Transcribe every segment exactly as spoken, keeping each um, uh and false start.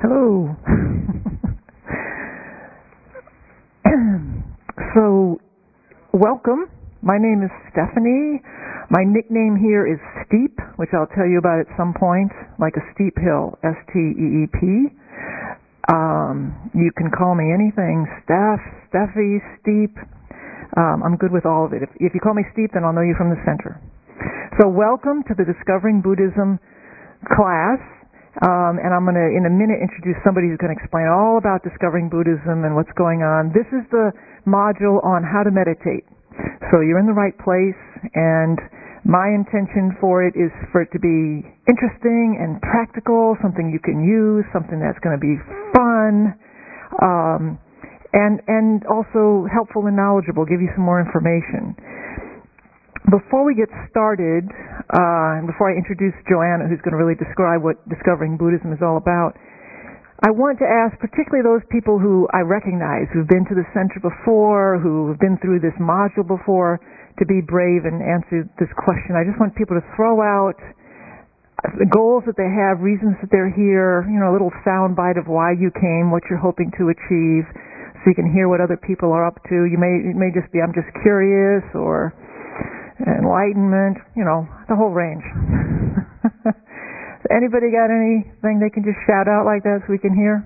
Hello. So, welcome. My name is Stephanie. My nickname here is Steep, which I'll tell you about at some point, like a steep hill, S T E E P. Um, you can call me anything, Steph, Steffi, Steep. Um, I'm good with all of it. If, if you call me Steep, then I'll know you from the center. So welcome to the Discovering Buddhism class. Um, and I'm going to, in a minute, introduce somebody who's going to explain all about discovering Buddhism and what's going on. This is the module on how to meditate. So you're in the right place, and my intention for it is for it to be interesting and practical, something you can use, something that's going to be fun, um, and and also helpful and knowledgeable, give you some more information. Before we get started, uh, and before I introduce Joanna, who's going to really describe what Discovering Buddhism is all about, I want to ask particularly those people who I recognize, who've been to the center before, who've been through this module before, to be brave and answer this question. I just want people to throw out the goals that they have, reasons that they're here, you know, a little sound bite of why you came, what you're hoping to achieve, so you can hear what other people are up to. You may, it may just be, I'm just curious, or enlightenment, you know, the whole range. Anybody got anything they can just shout out like that so we can hear?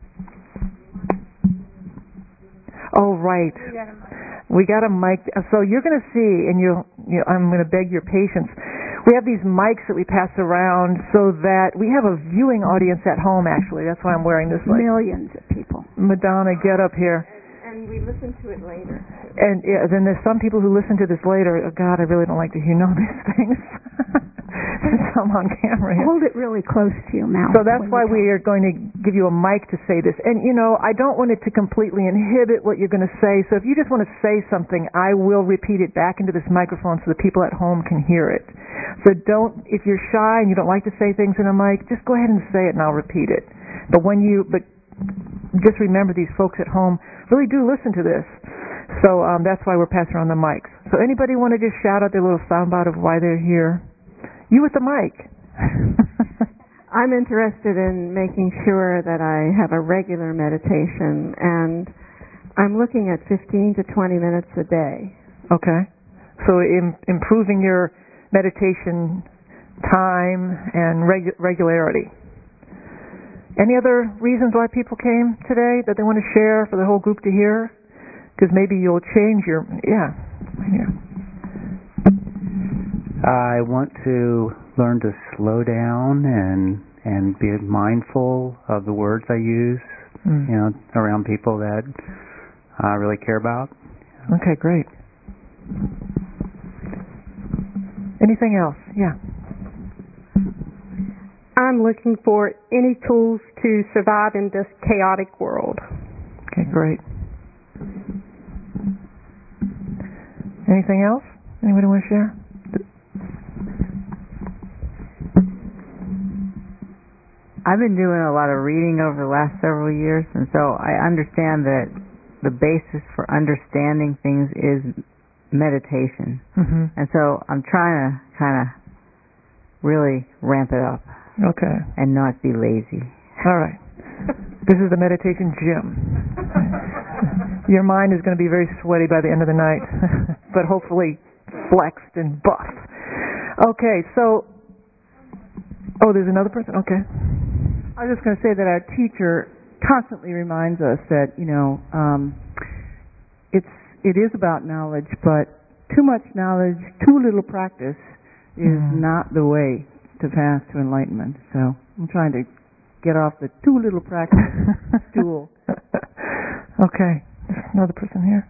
Oh, right. We got a mic. So you're going to see, and you, you I'm going to beg your patience. We have these mics that we pass around so that we have a viewing audience at home, actually. That's why I'm wearing this. Like, millions of people. Madonna, get up here. And we listen to it later. And yeah, then there's some people who listen to this later. Oh, God, I really don't like to hear know these things. Some on camera here. Hold it really close to your mouth. So that's why we are going to give you a mic to say this. And, you know, I don't want it to completely inhibit what you're going to say. So if you just want to say something, I will repeat it back into this microphone so the people at home can hear it. So don't, if you're shy and you don't like to say things in a mic, just go ahead and say it and I'll repeat it. But when you, but just remember these folks at home really do listen to this. So um, that's why we're passing around the mics. So anybody want to just shout out their little soundbite of why they're here? You with the mic. I'm interested in making sure that I have a regular meditation, and I'm looking at fifteen to twenty minutes a day. Okay. So im- improving your meditation time and regu- regularity. Any other reasons why people came today that they want to share for the whole group to hear? Because maybe you'll change your, yeah. yeah. I want to learn to slow down and and be mindful of the words I use, mm. you know, around people that I really care about. Okay, great. Anything else? Yeah. I'm looking for any tools to survive in this chaotic world. Okay, great. Anything else? Anybody want to share? I've been doing a lot of reading over the last several years, and so I understand that the basis for understanding things is meditation. Mm-hmm. And so I'm trying to kind of really ramp it up. Okay. And not be lazy. All right. This is the meditation gym. Your mind is going to be very sweaty by the end of the night, but hopefully flexed and buff. Okay, so, oh, there's another person? Okay. I was just going to say that our teacher constantly reminds us that, you know, um, it's it is about knowledge, but too much knowledge, too little practice is mm. not the way to path to enlightenment. So I'm trying to get off the too little practice stool. Okay. There's another person here.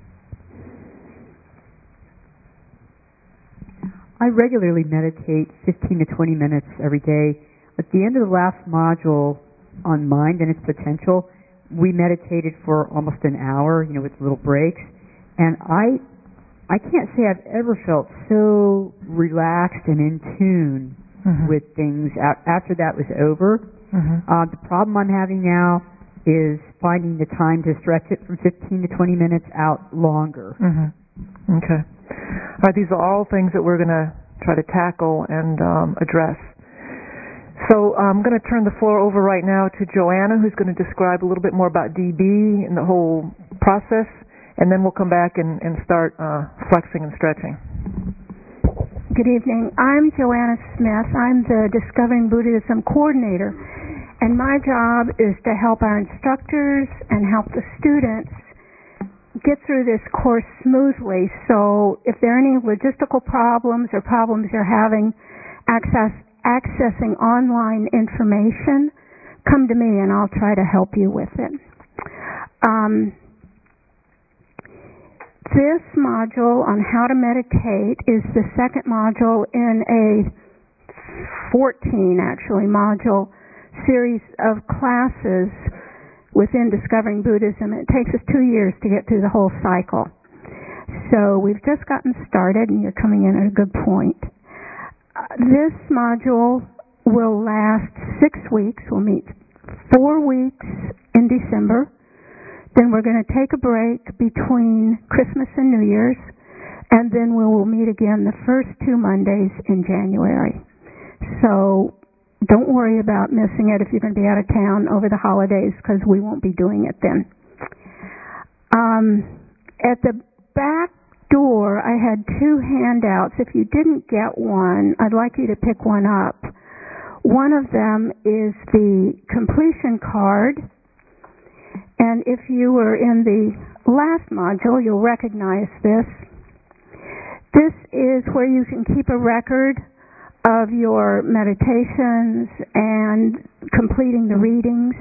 I regularly meditate fifteen to twenty minutes every day. At the end of the last module on mind and its potential, we meditated for almost an hour, you know, with little breaks. And I I can't say I've ever felt so relaxed and in tune mm-hmm. with things after that was over. Mm-hmm. Uh, the problem I'm having now is finding the time to stretch it from fifteen to twenty minutes out longer. Mm-hmm. Okay. All right, these are all things that we're going to try to tackle and um, address. So I'm going to turn the floor over right now to Joanna, who's going to describe a little bit more about D B and the whole process, and then we'll come back and, and start uh, flexing and stretching. Good evening. I'm Joanna Smith. I'm the Discovering Buddhism coordinator, and my job is to help our instructors and help the students get through this course smoothly. So if there are any logistical problems or problems you're having access accessing online information, come to me and I'll try to help you with it. Um, this module on how to meditate is the second module in a fourteen actually module series of classes within Discovering Buddhism. It takes us two years to get through the whole cycle. So we've just gotten started and you're coming in at a good point. This module will last six weeks. We'll meet four weeks in December. Then we're going to take a break between Christmas and New Year's, and then we will meet again the first two Mondays in January. So don't worry about missing it if you're going to be out of town over the holidays, because we won't be doing it then. Um, at the back door, I had two handouts. If you didn't get one, I'd like you to pick one up. One of them is the completion card, and if you were in the last module, you'll recognize this. This is where you can keep a record of your meditations and completing the readings.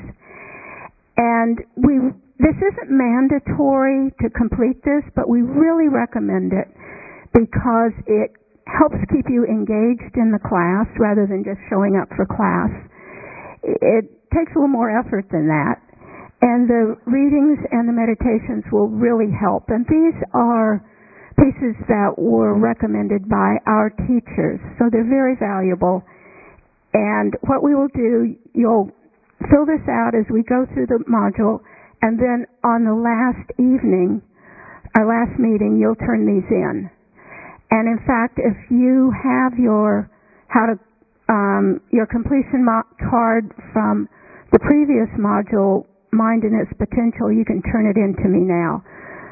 And we This isn't mandatory to complete this, but we really recommend it because it helps keep you engaged in the class rather than just showing up for class. It takes a little more effort than that. And the readings and the meditations will really help. And these are pieces that were recommended by our teachers, so they're very valuable. And what we will do, you'll fill this out as we go through the module, and then on the last evening, our last meeting, you'll turn these in. And in fact, if you have your how to um, your completion mo- card from the previous module, Mind and Its Potential, you can turn it in to me now.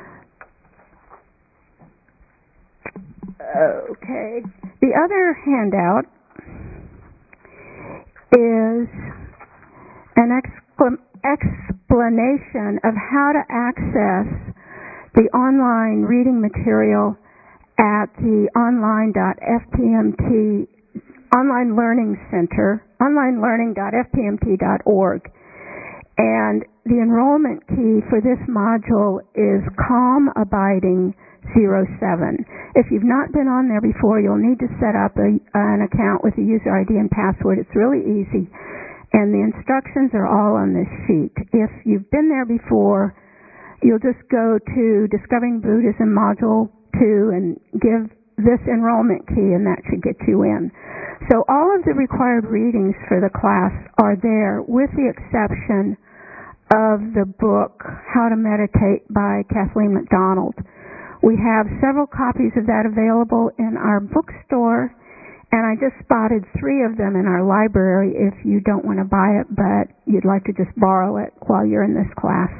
Okay. The other handout is an exclamation explanation of how to access the online reading material at the online dot f p m t Online Learning Center, online learning dot f p m t dot org. And the enrollment key for this module is Calm Abiding zero seven. If you've not been on there before, you'll need to set up a, an account with a user I D and password. It's really easy. And the instructions are all on this sheet. If you've been there before, you'll just go to Discovering Buddhism Module two and give this enrollment key, and that should get you in. So all of the required readings for the class are there, with the exception of the book, How to Meditate by Kathleen McDonald. We have several copies of that available in our bookstore, and I just spotted three of them in our library if you don't want to buy it, but you'd like to just borrow it while you're in this class.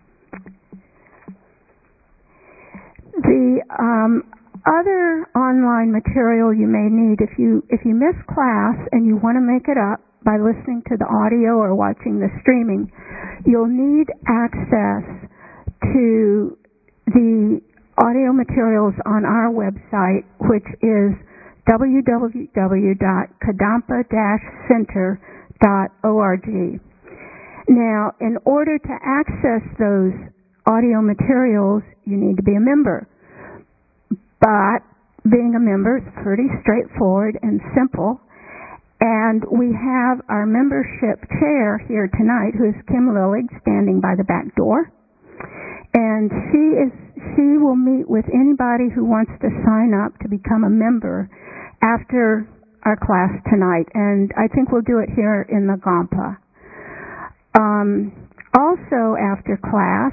The um, other online material you may need, if you if you miss class and you want to make it up by listening to the audio or watching the streaming, you'll need access to the audio materials on our website, which is w w w dot kadampa dash center dot org. Now, in order to access those audio materials, you need to be a member. But being a member is pretty straightforward and simple. And we have our membership chair here tonight, who is Kim Lillig, standing by the back door. And she is she will meet with anybody who wants to sign up to become a member after our class tonight, and I think we'll do it here in the Gampa. Um, also after class,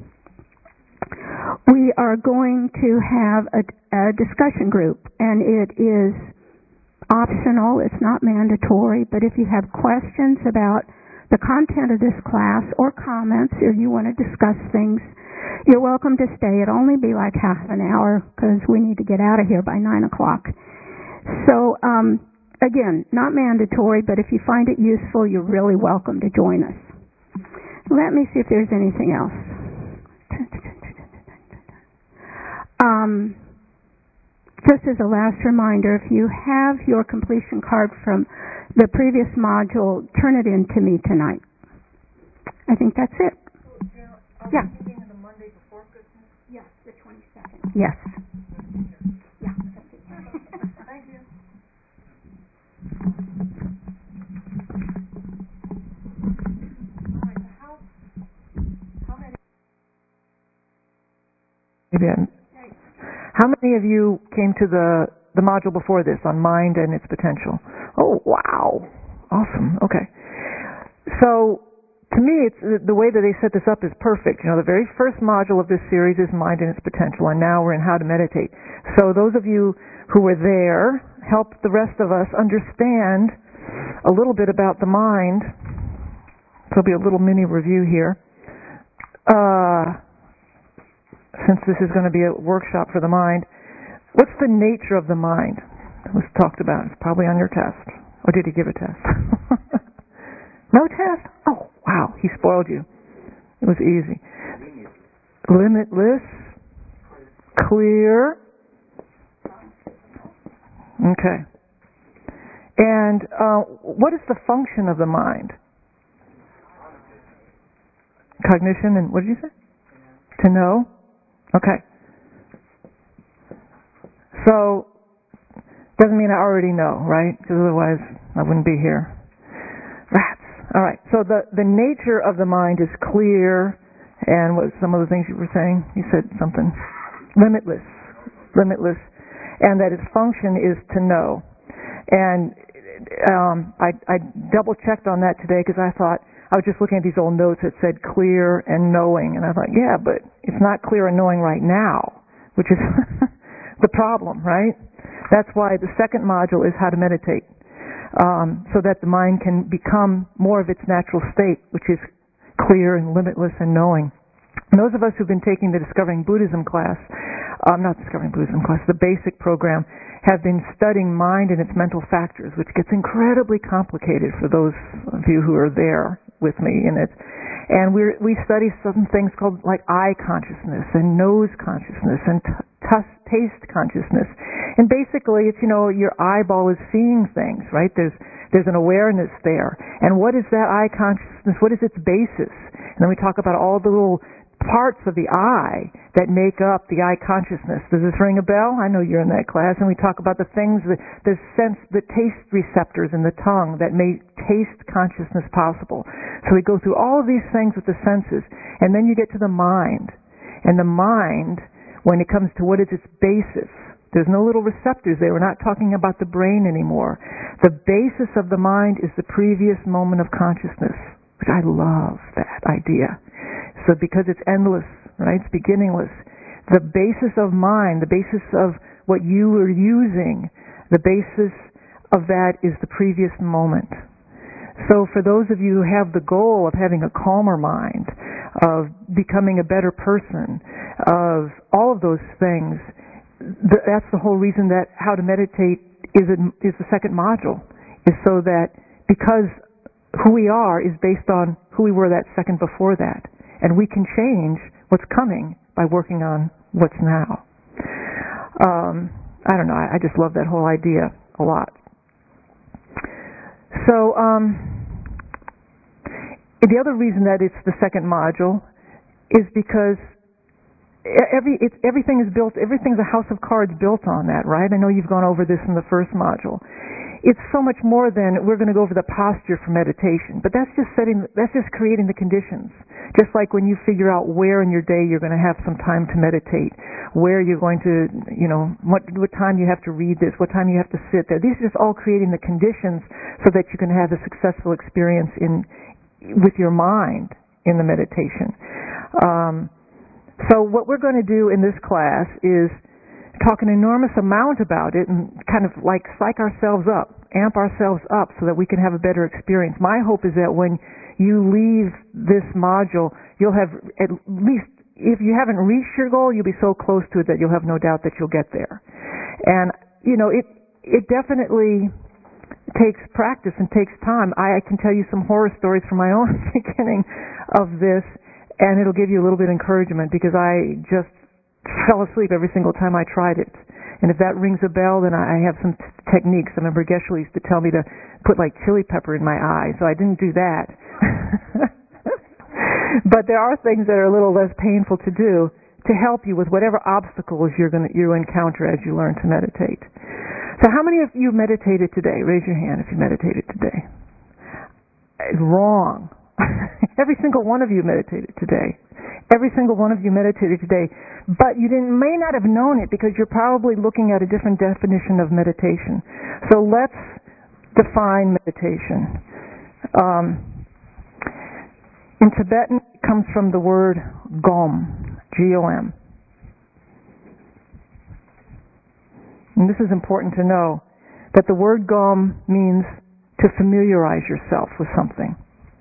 we are going to have a, a discussion group, and it is optional. It's not mandatory. But if you have questions about the content of this class or comments, or you want to discuss things, you're welcome to stay. It'll only be like half an hour because we need to get out of here by nine o'clock. So, um, again, not mandatory, but if you find it useful, you're really welcome to join us. Let me see if there's anything else. Um, just as a last reminder, if you have your completion card from the previous module, turn it in to me tonight. I think that's it. Yeah. Yes, the twenty-second. Yes. Yeah. Thank you. Maybe I'm, how many of you came to the, the module before this on mind and its potential? Oh, wow. Awesome. Okay. So, to me, it's the way that they set this up is perfect. You know, the very first module of this series is mind and its potential, and now we're in how to meditate. So those of you who were there help the rest of us understand a little bit about the mind. There'll be a little mini review here. Uh, since this is going to be a workshop for the mind, what's the nature of the mind? It was talked about. It's probably on your test. Or did he give a test? No test? Oh, wow. He spoiled you. It was easy. Limitless. Clear. Okay. And uh, what is the function of the mind? Cognition and, what did you say? To know? Okay. So, doesn't mean I already know, right? Because otherwise I wouldn't be here. Rats. All right. So the, the nature of the mind is clear, and what some of the things you were saying? You said something. Limitless. Limitless. And that its function is to know. And um, I, I double-checked on that today because I thought, I was just looking at these old notes that said clear and knowing, and I thought, yeah, but it's not clear and knowing right now, which is the problem, right? That's why the second module is how to meditate. Um, so that the mind can become more of its natural state, which is clear and limitless and knowing. And those of us who've been taking the Discovering Buddhism class, um, not Discovering Buddhism class, the basic program, have been studying mind and its mental factors, which gets incredibly complicated for those of you who are there with me in it. And we we study some things called like eye consciousness and nose consciousness and t- t- taste consciousness. And basically, it's, you know, your eyeball is seeing things, right? There's there's an awareness there. And what is that eye consciousness? What is its basis? And then we talk about all the little parts of the eye that make up the eye consciousness. Does this ring a bell? I know you're in that class. And we talk about the things, that, the sense, the taste receptors in the tongue that make taste consciousness possible. So we go through all of these things with the senses. And then you get to the mind. And the mind, when it comes to what is its basis, there's no little receptors there. We're not talking about the brain anymore. The basis of the mind is the previous moment of consciousness, which I love that idea. So because it's endless, right? It's beginningless. The basis of mind, the basis of what you are using, the basis of that is the previous moment. So for those of you who have the goal of having a calmer mind, of becoming a better person, of all of those things, that's the whole reason that how to meditate is a, is the second module, is so that because who we are is based on who we were that second before that. And we can change what's coming by working on what's now. Um, I don't know, I, I just love that whole idea a lot. So, um, the other reason that it's the second module is because every it's, everything is built, everything's a house of cards built on that, right? I know you've gone over this in the first module. It's so much more than we're going to go over the posture for meditation, but that's just setting, that's just creating the conditions. Just like when you figure out where in your day you're going to have some time to meditate, where you're going to, you know, what what time you have to read this, what time you have to sit there. These are just all creating the conditions so that you can have a successful experience in with your mind in the meditation. Um, so what we're going to do in this class is talk an enormous amount about it and kind of like psych ourselves up, amp ourselves up so that we can have a better experience. My hope is that when you leave this module, you'll have at least, if you haven't reached your goal, you'll be so close to it that you'll have no doubt that you'll get there. And, you know, it it definitely takes practice and takes time. I, I can tell you some horror stories from my own beginning of this, and it'll give you a little bit of encouragement because I just fell asleep every single time I tried it. And if that rings a bell, then I have some t- techniques. I remember Geshe-la used to tell me to put like chili pepper in my eye, so I didn't do that. But there are things that are a little less painful to do to help you with whatever obstacles you're going to you encounter as you learn to meditate. So how many of you meditated today? Raise your hand if you meditated today. Wrong. Every single one of you meditated today. Every single one of you meditated today. But you didn't, may not have known it because you're probably looking at a different definition of meditation. So let's define meditation. Um, in Tibetan, it comes from the word gom, G O M. And this is important to know, that the word gom means to familiarize yourself with something.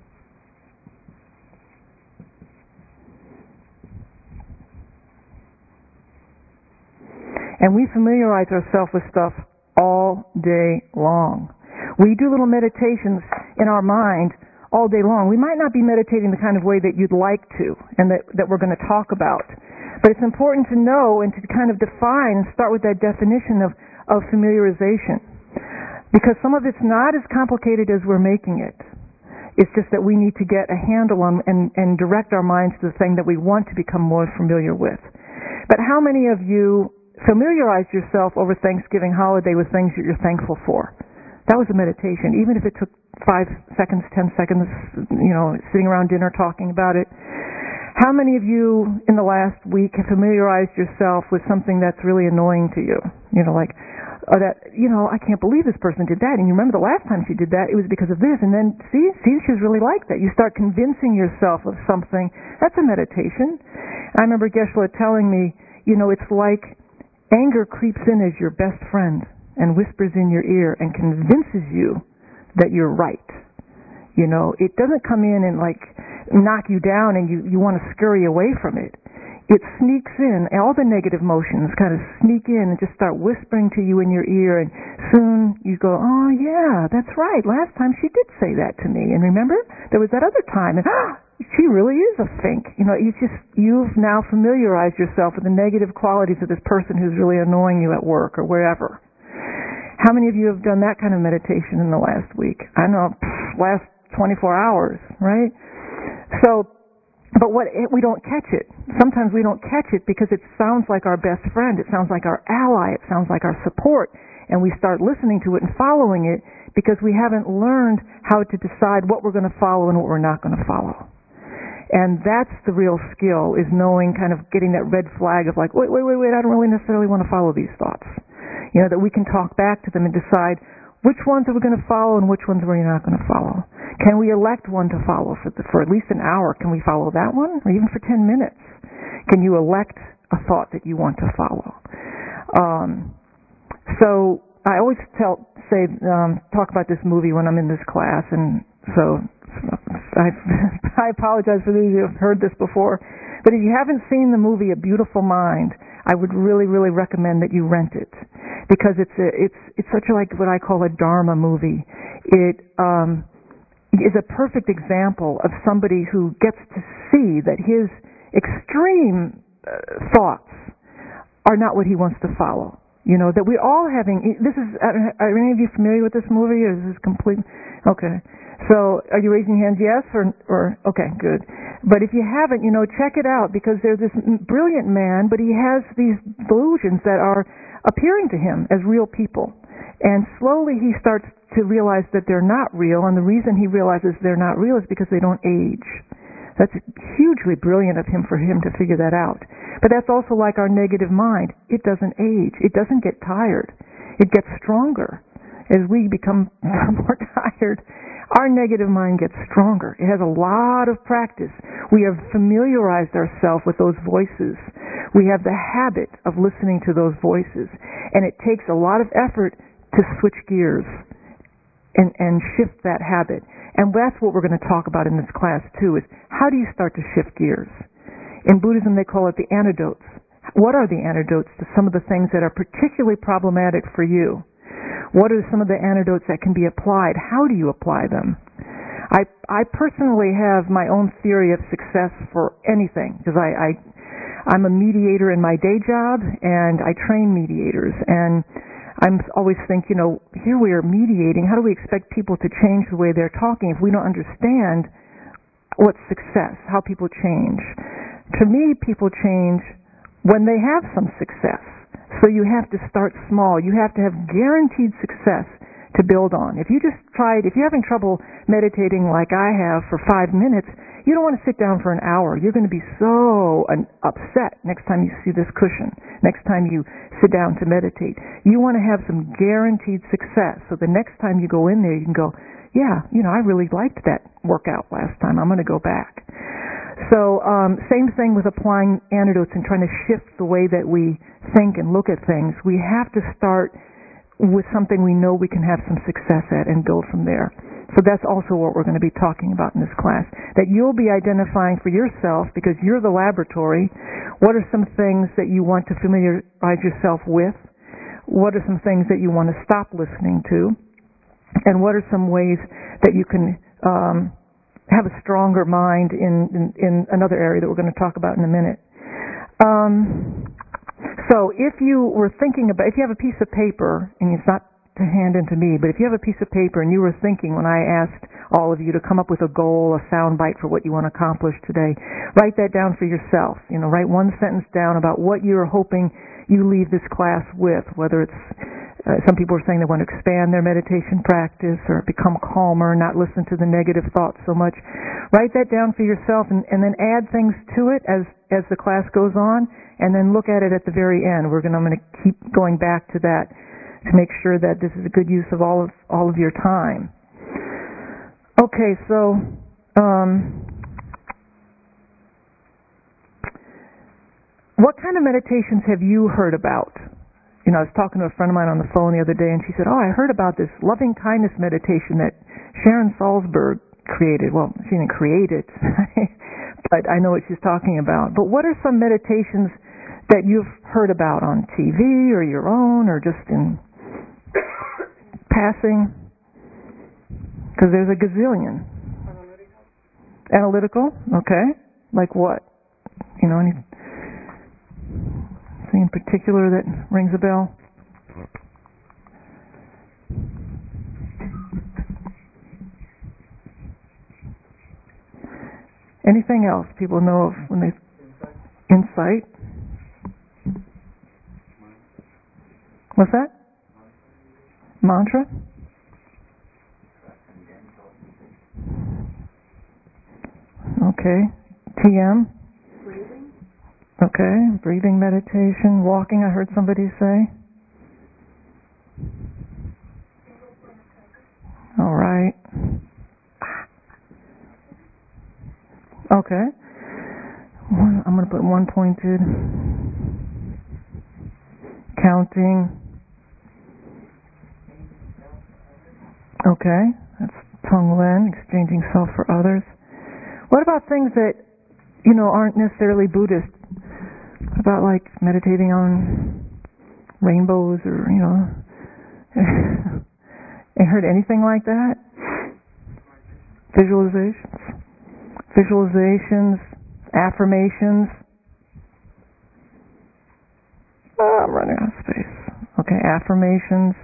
And we familiarize ourselves with stuff all day long. We do little meditations in our mind all day long. We might not be meditating the kind of way that you'd like to and that, that we're going to talk about. But it's important to know and to kind of define and start with that definition of, of familiarization. Because some of it's not as complicated as we're making it. It's just that we need to get a handle on and, and direct our minds to the thing that we want to become more familiar with. But how many of you familiarized yourself over Thanksgiving holiday with things that you're thankful for? That was a meditation, even if it took five seconds, ten seconds, you know, sitting around dinner talking about it. How many of you in the last week have familiarized yourself with something that's really annoying to you? You know, like, or that, you know, I can't believe this person did that. And you remember the last time she did that, it was because of this. And then, see, see, she was really like that. You start convincing yourself of something. That's a meditation. I remember Geshe-la telling me, you know, it's like anger creeps in as your best friend and whispers in your ear and convinces you that you're right. You know, it doesn't come in and like knock you down and you, you want to scurry away from it. It sneaks in, all the negative emotions kind of sneak in and just start whispering to you in your ear, and soon you go, oh yeah, that's right, last time she did say that to me, and remember, there was that other time, and ah, she really is a fink. You know, you just, you've now familiarized yourself with the negative qualities of this person who's really annoying you at work or wherever. How many of you have done that kind of meditation in the last week? I know, pff, last twenty-four hours, right? So, but what, we don't catch it. Sometimes we don't catch it because it sounds like our best friend. It sounds like our ally. It sounds like our support. And we start listening to it and following it because we haven't learned how to decide what we're going to follow and what we're not going to follow. And that's the real skill, is knowing, kind of getting that red flag of like, wait, wait, wait, wait, I don't really necessarily want to follow these thoughts. You know, that we can talk back to them and decide which ones are we going to follow and which ones we're not going to follow. Can we elect one to follow for, the, for at least an hour? Can we follow that one? Or even for ten minutes? Can you elect a thought that you want to follow? Um, so I always tell, say, um, talk about this movie when I'm in this class, and so I, I apologize for those who have heard this before. But if you haven't seen the movie A Beautiful Mind, I would really, really recommend that you rent it, because it's a, it's it's such a, like what I call a Dharma movie. It um, is a perfect example of somebody who gets to see that his extreme uh, thoughts are not what he wants to follow. You know, that we're all having. This is. Are any of you familiar with this movie, or is this complete? Okay. So, are you raising your hands? Yes, or or okay, good. But if you haven't, you know, check it out, because there's this brilliant man, but he has these delusions that are appearing to him as real people, and slowly he starts to realize that they're not real, and the reason he realizes they're not real is because they don't age. That's hugely brilliant of him for him to figure that out. But that's also like our negative mind. It doesn't age. It doesn't get tired. It gets stronger as we become more tired. Our negative mind gets stronger. It has a lot of practice. We have familiarized ourselves with those voices. We have the habit of listening to those voices, and it takes a lot of effort to switch gears and, and shift that habit. And that's what we're going to talk about in this class too, is how do you start to shift gears? In Buddhism they call it the antidotes. What are the antidotes to some of the things that are particularly problematic for you? What are some of the antidotes that can be applied? How do you apply them? I, I personally have my own theory of success for anything, because I, I, I'm a mediator in my day job, and I train mediators, and I'm always think, you know, here we are mediating. How do we expect people to change the way they're talking if we don't understand what's success, how people change? To me, people change when they have some success. So you have to start small. You have to have guaranteed success to build on. If you just tried, if you're having trouble meditating like I have for five minutes, you don't want to sit down for an hour. You're going to be so uh, upset next time you see this cushion, next time you sit down to meditate. You want to have some guaranteed success, so the next time you go in there, you can go, yeah, you know, I really liked that workout last time. I'm going to go back. So um, same thing with applying antidotes and trying to shift the way that we think and look at things. We have to start with something we know we can have some success at and build from there. So that's also what we're going to be talking about in this class. That you'll be identifying for yourself, because you're the laboratory, what are some things that you want to familiarize yourself with? What are some things that you want to stop listening to? And what are some ways that you can um, have a stronger mind in, in, in another area that we're going to talk about in a minute. Um, so if you were thinking about, if you have a piece of paper, and it's not to hand into me, but if you have a piece of paper and you were thinking when I asked all of you to come up with a goal, a sound bite for what you want to accomplish today, write that down for yourself. You know, write one sentence down about what you're hoping you leave this class with, whether it's Uh, some people are saying they want to expand their meditation practice or become calmer, not listen to the negative thoughts so much. Write that down for yourself, and, and then add things to it as as the class goes on, and then look at it at the very end. We're going. I'm going to keep going back to that to make sure that this is a good use of all of all of your time. Okay, so um, what kind of meditations have you heard about? You know, I was talking to a friend of mine on the phone the other day, and she said, oh, I heard about this loving kindness meditation that Sharon Salzberg created. Well, she didn't create it, but I know what she's talking about. But what are some meditations that you've heard about on T V or your own or just in passing? Because there's a gazillion. Analytical? Okay. Like what? You know, any... in particular that rings a bell? Anything else people know of when they insight? What's that? Mantra? Okay. T M? Okay, breathing meditation, walking, I heard somebody say. All right. Okay. One, I'm going to put one pointed. Counting. Okay, that's Tonglen, exchanging self for others. What about things that, you know, aren't necessarily Buddhist? About like meditating on rainbows or, you know, I heard anything like that? Visualizations. Visualizations, affirmations. Oh, I'm running out of space. Okay, affirmations.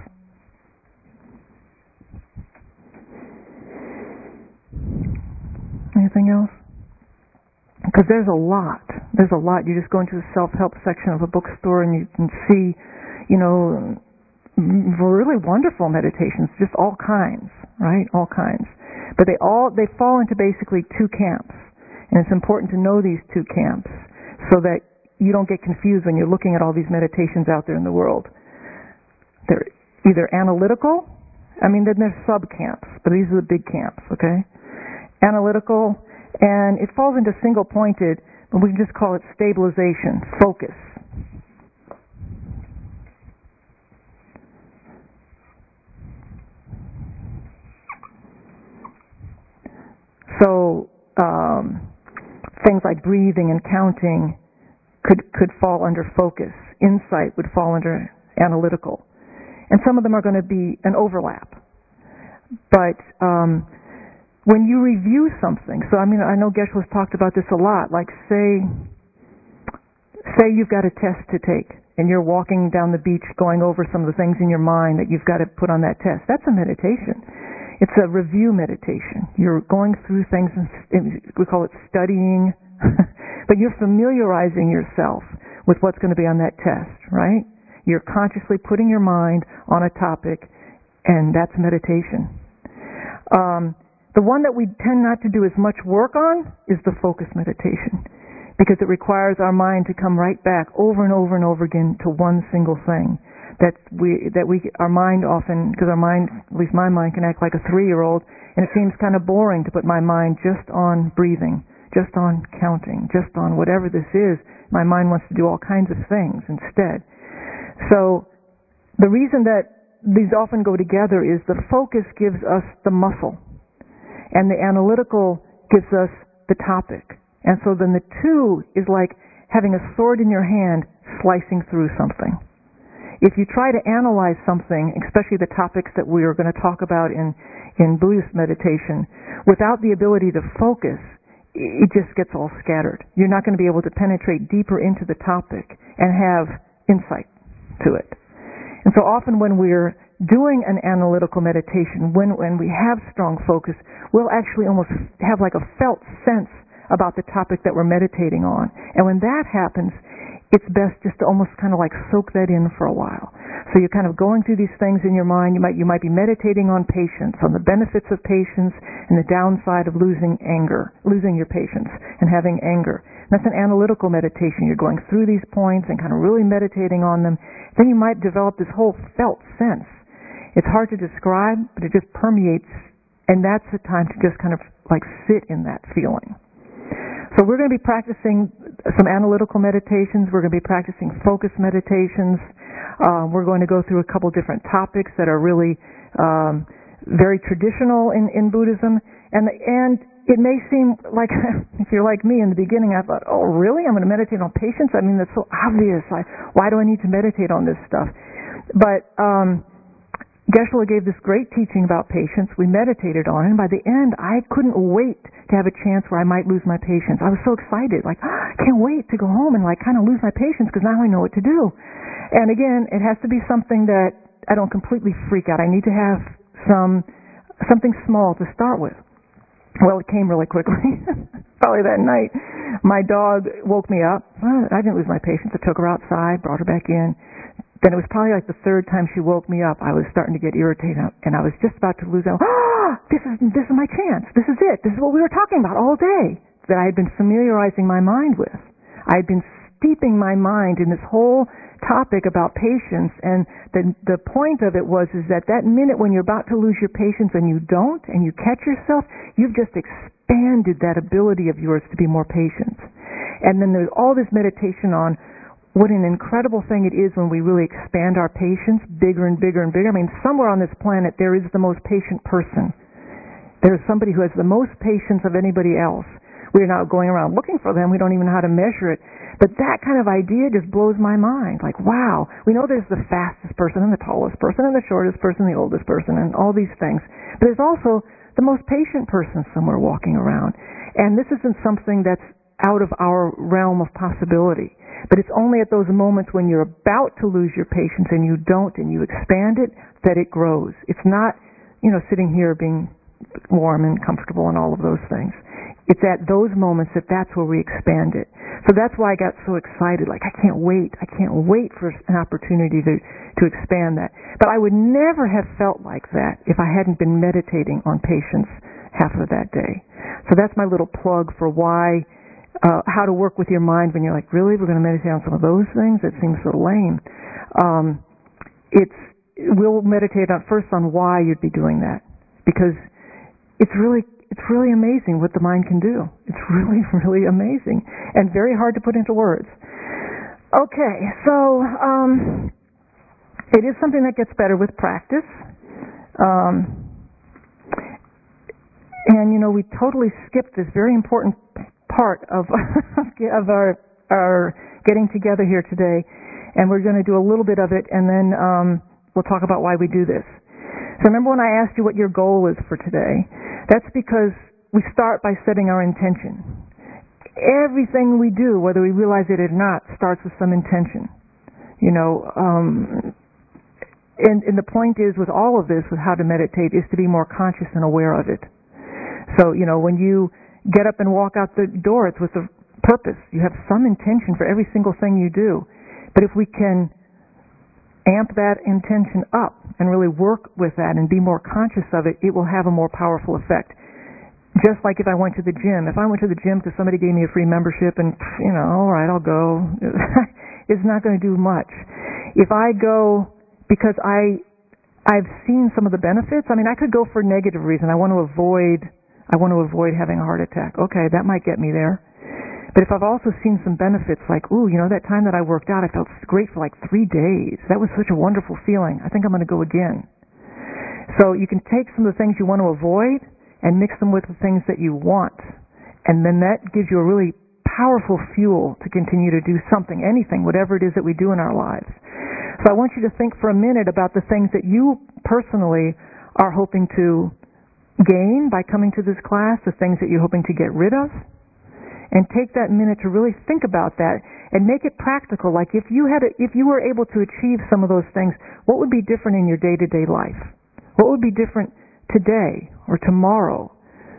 Anything else? Because there's a lot. There's a lot. You just go into the self-help section of a bookstore and you can see, you know, really wonderful meditations, just all kinds, right? All kinds. But they all, they fall into basically two camps. And it's important to know these two camps so that you don't get confused when you're looking at all these meditations out there in the world. They're either analytical, I mean, then there's sub-camps, but these are the big camps, okay? Analytical, and it falls into single-pointed, And we can just call it stabilization, focus. So um, things like breathing and counting could could fall under focus. Insight would fall under analytical. And some of them are going to be an overlap. But um, when you review something, so I mean, I know Geshe-la's talked about this a lot, like say, say you've got a test to take, and you're walking down the beach going over some of the things in your mind that you've got to put on that test. That's a meditation. It's a review meditation. You're going through things, and we call it studying, but you're familiarizing yourself with what's going to be on that test, right? You're consciously putting your mind on a topic, and that's meditation. Um, the one that we tend not to do as much work on is the focus meditation, because it requires our mind to come right back over and over and over again to one single thing. That we, that we, our mind often, because our mind, at least my mind, can act like a three-year-old, and it seems kind of boring to put my mind just on breathing, just on counting, just on whatever this is. My mind wants to do all kinds of things instead. So the reason that these often go together is the focus gives us the muscle, and the analytical gives us the topic. And so then the two is like having a sword in your hand slicing through something. If you try to analyze something, especially the topics that we are going to talk about in, in Buddhist meditation, without the ability to focus, it just gets all scattered. You're not going to be able to penetrate deeper into the topic and have insight to it. And so often when we're doing an analytical meditation, when, when we have strong focus, we'll actually almost have like a felt sense about the topic that we're meditating on. And when that happens, it's best just to almost kind of like soak that in for a while. So you're kind of going through these things in your mind. You might you might be meditating on patience, on the benefits of patience and the downside of losing anger, losing your patience and having anger. That's an analytical meditation. You're going through these points and kind of really meditating on them. Then you might develop this whole felt sense. It's hard to describe, but it just permeates, and that's the time to just kind of like sit in that feeling. So we're going to be practicing some analytical meditations. We're going to be practicing focus meditations. Uh, we're going to go through a couple different topics that are really um, very traditional in, in Buddhism. And, and it may seem like, if you're like me in the beginning, I thought, oh, really? I'm going to meditate on patience? I mean, that's so obvious. I, why do I need to meditate on this stuff? But um, Geshe-la gave this great teaching about patience. We meditated on it, and by the end, I couldn't wait to have a chance where I might lose my patience. I was so excited, like, oh, I can't wait to go home and like kind of lose my patience because now I know what to do. And again, it has to be something that I don't completely freak out. I need to have some something small to start with. Well, it came really quickly. Probably that night, my dog woke me up. Well, I didn't lose my patience. I took her outside, brought her back in. Then it was probably like the third time she woke me up, I was starting to get irritated, and I was just about to lose out. Oh, this is this is my chance. This is it. This is what we were talking about all day that I had been familiarizing my mind with. I had been steeping my mind in this whole topic about patience, and the the point of it was is that that minute when you're about to lose your patience and you don't, and you catch yourself, you've just expanded that ability of yours to be more patient. And then there's all this meditation on what an incredible thing it is when we really expand our patience bigger and bigger and bigger. I mean, somewhere on this planet there is the most patient person. There's somebody who has the most patience of anybody else. We're not going around looking for them. We don't even know how to measure it. But that kind of idea just blows my mind. Like, wow, we know there's the fastest person and the tallest person and the shortest person and the oldest person and all these things. But there's also the most patient person somewhere walking around. And this isn't something that's out of our realm of possibility. But it's only at those moments when you're about to lose your patience and you don't and you expand it that it grows. It's not, you know, sitting here being warm and comfortable and all of those things. It's at those moments that that's where we expand it. So that's why I got so excited. Like, I can't wait. I can't wait for an opportunity to, to expand that. But I would never have felt like that if I hadn't been meditating on patience half of that day. So that's my little plug for why Uh, how to work with your mind when you're like, really, we're going to meditate on some of those things? That seems so lame. Um, it's we'll meditate on first on why you'd be doing that, because it's really it's really amazing what the mind can do. It's really, really amazing and very hard to put into words. Okay, so um, it is something that gets better with practice. Um, and, you know, we totally skipped this very important part of of our, our getting together here today. And we're going to do a little bit of it, and then um, we'll talk about why we do this. So remember when I asked you what your goal is for today? That's because we start by setting our intention. Everything we do, whether we realize it or not, starts with some intention. You know, um, and, and the point is with all of this, with how to meditate, is to be more conscious and aware of it. So, you know, when you get up and walk out the door, it's with a purpose. You have some intention for every single thing you do. But if we can amp that intention up and really work with that and be more conscious of it, it will have a more powerful effect. Just like if I went to the gym. If I went to the gym because somebody gave me a free membership and, you know, all right, I'll go, it's not going to do much. If I go because I, I've seen some of the benefits, I mean, I could go for a negative reason. I want to avoid, I want to avoid having a heart attack. Okay, that might get me there. But if I've also seen some benefits like, ooh, you know, that time that I worked out, I felt great for like three days. That was such a wonderful feeling. I think I'm going to go again. So you can take some of the things you want to avoid and mix them with the things that you want. And then that gives you a really powerful fuel to continue to do something, anything, whatever it is that we do in our lives. So I want you to think for a minute about the things that you personally are hoping to gain by coming to this class, the things that you're hoping to get rid of. And take that minute to really think about that and make it practical. Like if you had, a, if you were able to achieve some of those things, what would be different in your day-to-day life? What would be different today or tomorrow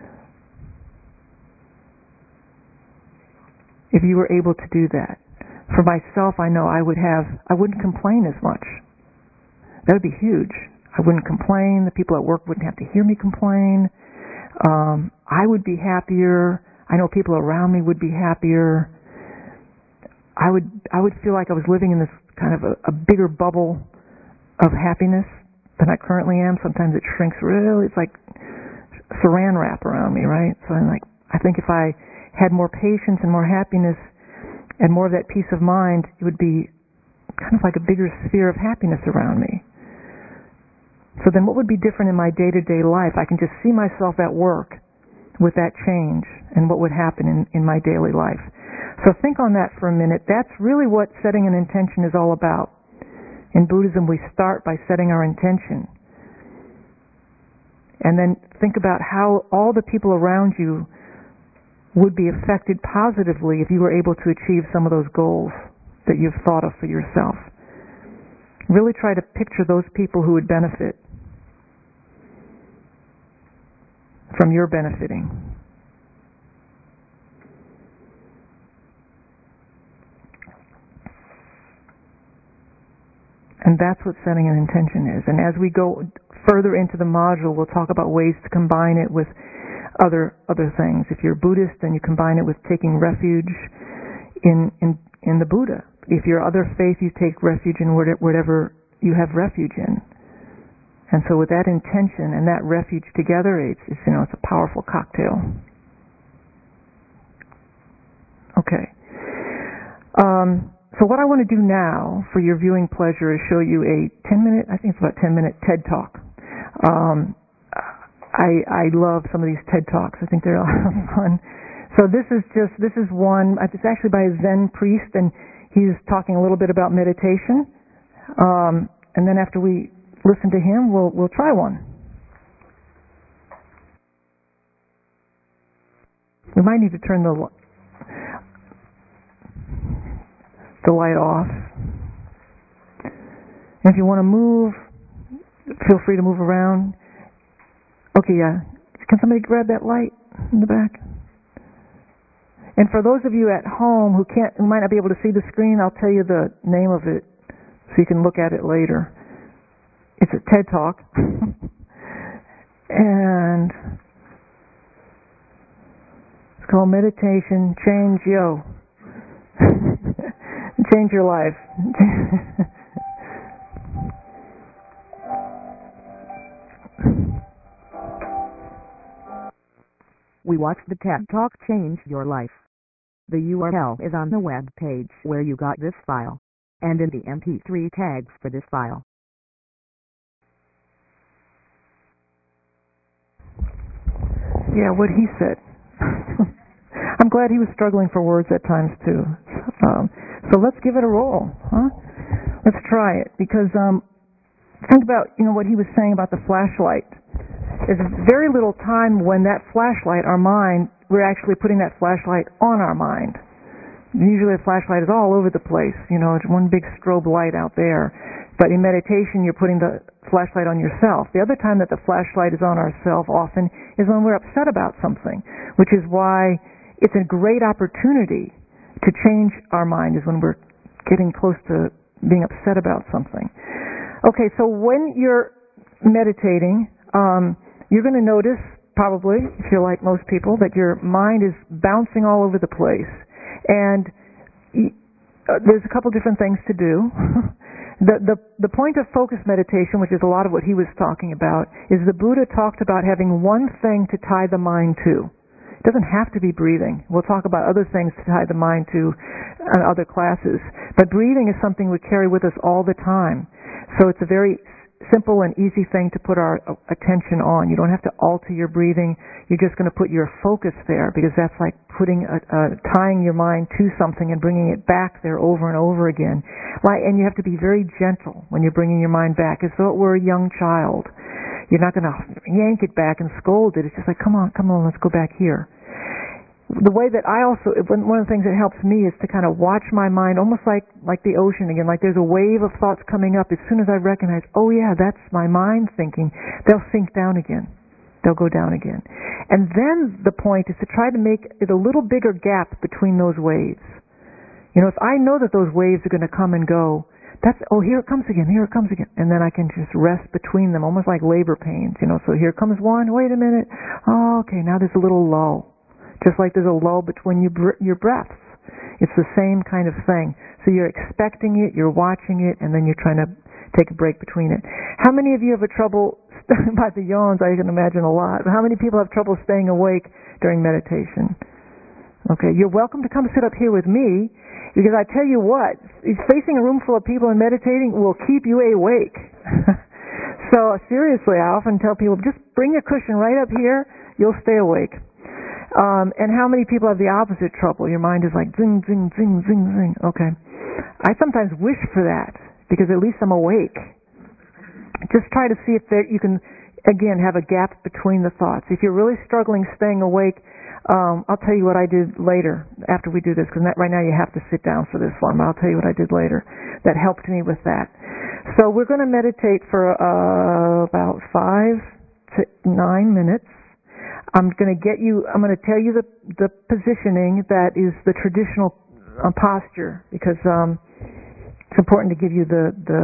if you were able to do that? For myself, I know I would have, I wouldn't complain as much. That would be huge. I wouldn't complain. The people at work wouldn't have to hear me complain. Um, I would be happier. I know people around me would be happier. I would I would feel like I was living in this kind of a, a bigger bubble of happiness than I currently am. Sometimes it shrinks really. It's like saran wrap around me, right? So I'm like, I think if I had more patience and more happiness and more of that peace of mind, it would be kind of like a bigger sphere of happiness around me. So then what would be different in my day-to-day life? I can just see myself at work with that change and what would happen in, in my daily life. So think on that for a minute. That's really what setting an intention is all about. In Buddhism, we start by setting our intention. And then think about how all the people around you would be affected positively if you were able to achieve some of those goals that you've thought of for yourself. Really try to picture those people who would benefit from your benefiting. And that's what setting an intention is. And as we go further into the module, we'll talk about ways to combine it with other other things. If you're Buddhist, then you combine it with taking refuge in in, in the Buddha. If you're other faith, you take refuge in whatever you have refuge in. And so with that intention and that refuge together, it's, it's you know it's a powerful cocktail. Okay. Um, so what I want to do now for your viewing pleasure is show you a ten minute, I think it's about ten minute TED Talk. Um, I I love some of these TED Talks. I think they're a lot of fun. So this is just this is one. It's actually by a Zen priest, and he's talking a little bit about meditation. Um, and then after we listen to him, we'll we'll try one. We might need to turn the the light off. And if you want to move, feel free to move around. Okay, yeah. Can somebody grab that light in the back? And for those of you at home who can't, who might not be able to see the screen, I'll tell you the name of it so you can look at it later. It's a TED Talk. And it's called Meditation Change Yo. Change your life. We watched the TED Talk Change Your Life. The U R L is on the web page where you got this file, and in the M P three tags for this file. Yeah, what he said. I'm glad he was struggling for words at times too. Um, so let's give it a roll, huh? Let's try it, because um, think about, you know, what he was saying about the flashlight. There's very little time when that flashlight, our mind, we're actually putting that flashlight on our mind. Usually a flashlight is all over the place, you know, it's one big strobe light out there. But in meditation, you're putting the flashlight on yourself. The other time that the flashlight is on ourselves often is when we're upset about something, which is why it's a great opportunity to change our mind, is when we're getting close to being upset about something. Okay, so when you're meditating, um, you're going to notice, probably, if you're like most people, that your mind is bouncing all over the place. And uh, there's a couple different things to do. The, the the point of focused meditation, which is a lot of what he was talking about, is the Buddha talked about having one thing to tie the mind to. It doesn't have to be breathing. We'll talk about other things to tie the mind to in other classes. But breathing is something we carry with us all the time. So it's a very simple and easy thing to put our attention on. You don't have to alter your breathing. You're just going to put your focus there, because that's like putting a, uh, tying your mind to something and bringing it back there over and over again. Like, and you have to be very gentle when you're bringing your mind back, as though it were a young child. You're not going to yank it back and scold it. It's just like, come on, come on, let's go back here. The way that I also, one of the things that helps me is to kind of watch my mind almost like, like the ocean again, like there's a wave of thoughts coming up. As soon as I recognize, oh yeah, that's my mind thinking, they'll sink down again. They'll go down again. And then the point is to try to make it a little bigger gap between those waves. You know, if I know that those waves are going to come and go, that's, oh, here it comes again, here it comes again. And then I can just rest between them, almost like labor pains, you know. So here comes one, wait a minute. Oh, okay, now there's a little lull. Just like there's a lull between your, br- your breaths. It's the same kind of thing. So you're expecting it, you're watching it, and then you're trying to take a break between it. How many of you have a trouble, by the yawns, I can imagine a lot, but how many people have trouble staying awake during meditation? Okay, you're welcome to come sit up here with me, because I tell you what, facing a room full of people and meditating will keep you awake. So seriously, I often tell people, just bring your cushion right up here, you'll stay awake. Um, and how many people have the opposite trouble? Your mind is like zing, zing, zing, zing, zing. Okay. I sometimes wish for that, because at least I'm awake. Just try to see if there, you can, again, have a gap between the thoughts. If you're really struggling staying awake, um, I'll tell you what I did later after we do this, because right now you have to sit down for this one, but I'll tell you what I did later that helped me with that. So we're going to meditate for uh, about five to nine minutes. I'm going to get you, I'm going to tell you the, the positioning that is the traditional uh, posture, because um, it's important to give you the, the,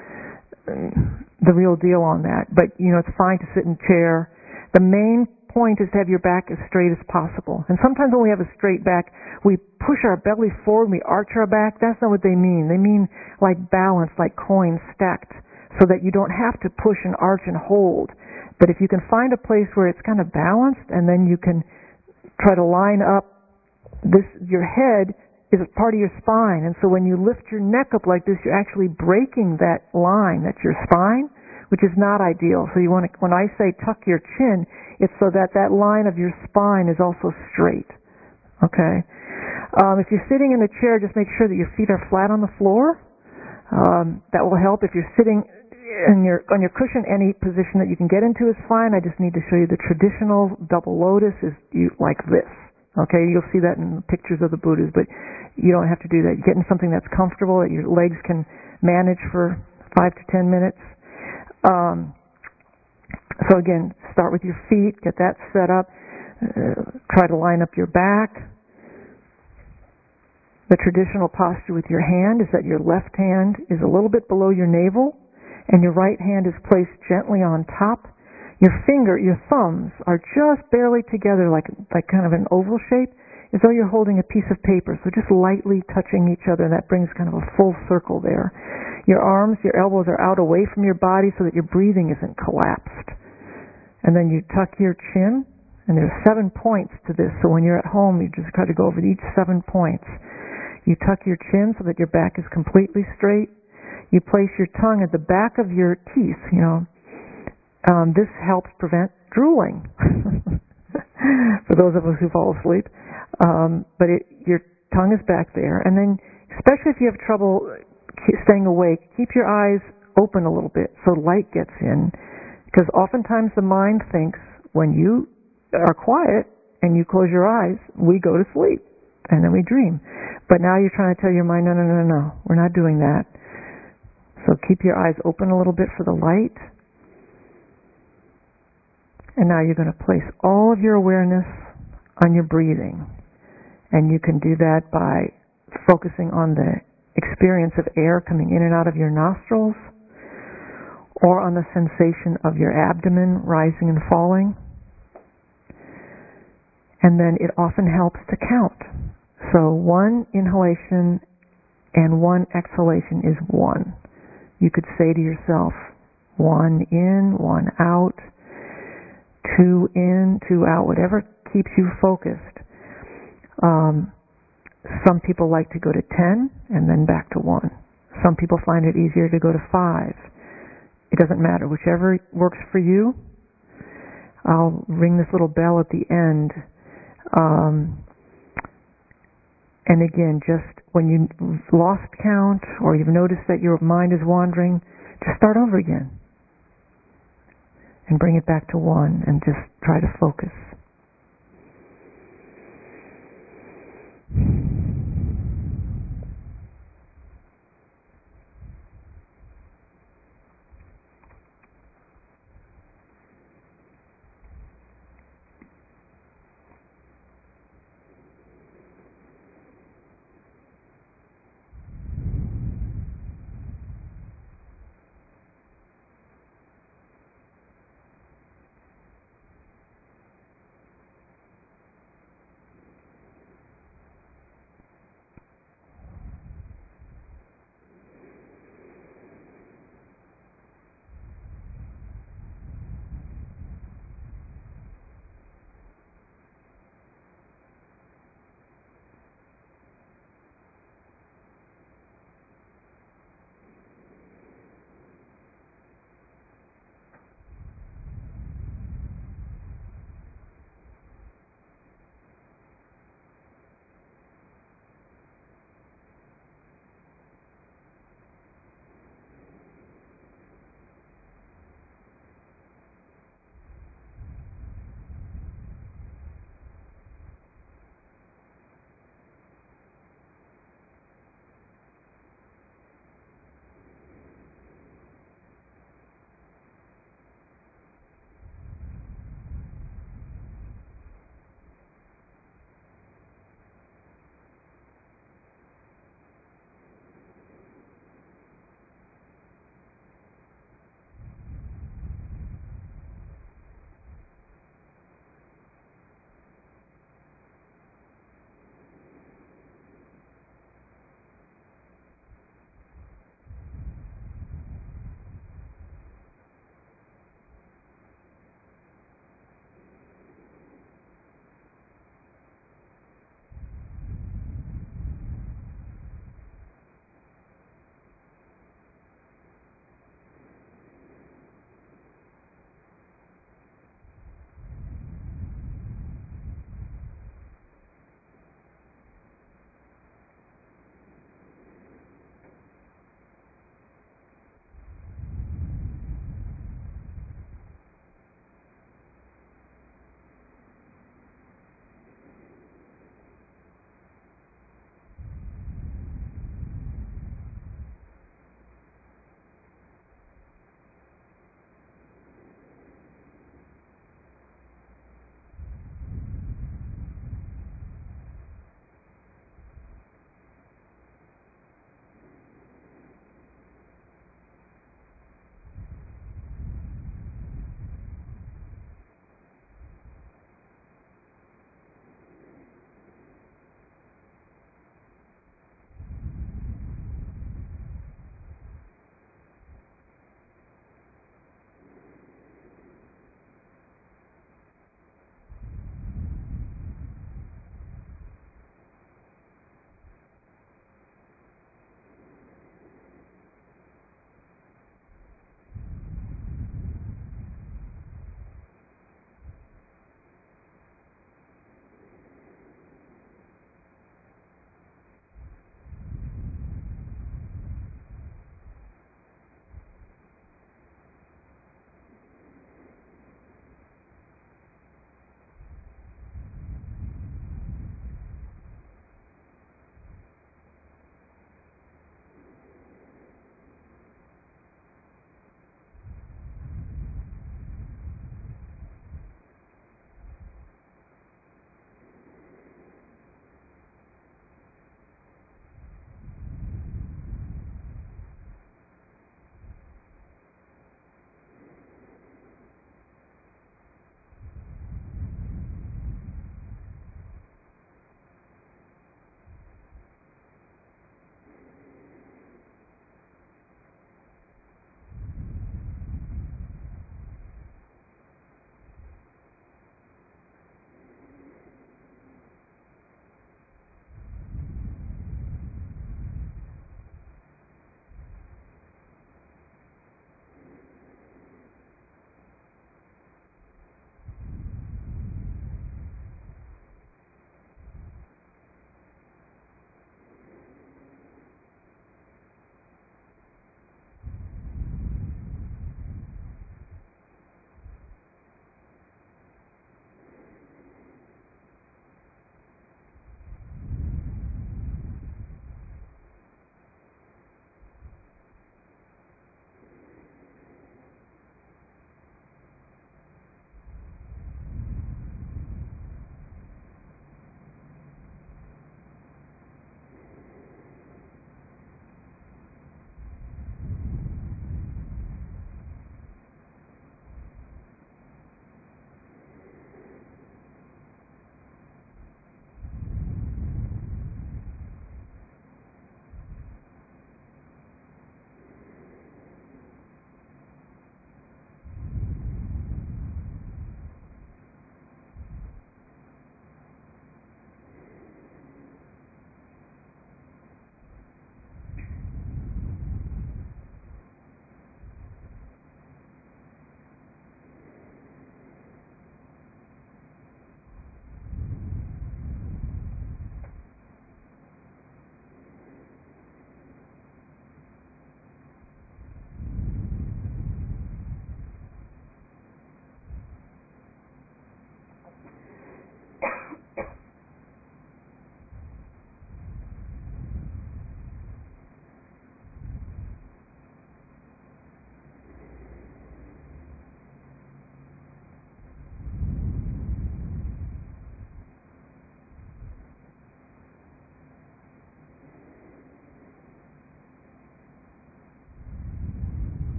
the real deal on that. But, you know, it's fine to sit in a chair. The main point is to have your back as straight as possible. And sometimes when we have a straight back, we push our belly forward, we arch our back. That's not what they mean. They mean like balance, like coins stacked, so that you don't have to push and arch and hold. But if you can find a place where it's kind of balanced, and then you can try to line up this, your head is a part of your spine, and so when you lift your neck up like this, you're actually breaking that line, that's your spine, which is not ideal. So you want to, when I say tuck your chin, it's so that that line of your spine is also straight. Okay? Um, if you're sitting in a chair, just make sure that your feet are flat on the floor. Um, that will help. If you're sitting in your, on your cushion, any position that you can get into is fine. I just need to show you the traditional double lotus is you, like this. Okay, you'll see that in pictures of the Buddhas, but you don't have to do that. You get in something that's comfortable, that your legs can manage for five to ten minutes. Um, so again, start with your feet, get that set up. Uh, try to line up your back. The traditional posture with your hand is that your left hand is a little bit below your navel, and your right hand is placed gently on top. Your finger, your thumbs are just barely together, like like kind of an oval shape, as though you're holding a piece of paper, so just lightly touching each other, and that brings kind of a full circle there. Your arms, your elbows are out away from your body so that your breathing isn't collapsed. And then you tuck your chin And there's seven points to this, so when you're at home, you just try to go over each seven points. You tuck your chin so that your back is completely straight. You place your tongue at the back of your teeth, you know. Um, this helps prevent drooling, for those of us who fall asleep. Um, but it, your tongue is back there. And then, especially if you have trouble staying awake, keep your eyes open a little bit so light gets in. Because oftentimes the mind thinks when you are quiet and you close your eyes, we go to sleep and then we dream. But now you're trying to tell your mind, no, no, no, no, no, we're not doing that. So keep your eyes open a little bit for the light. And now you're going to place all of your awareness on your breathing. And you can do that by focusing on the experience of air coming in and out of your nostrils, or on the sensation of your abdomen rising and falling. And then it often helps to count. So one inhalation and one exhalation is one. You could say to yourself, one in, one out, two in, two out, whatever keeps you focused. Um, some people like to go to ten and then back to one. Some people find it easier to go to five. It doesn't matter. Whichever works for you. I'll ring this little bell at the end. Um, and again, just when you've lost count or you've noticed that your mind is wandering, just start over again. And bring it back to one and just try to focus.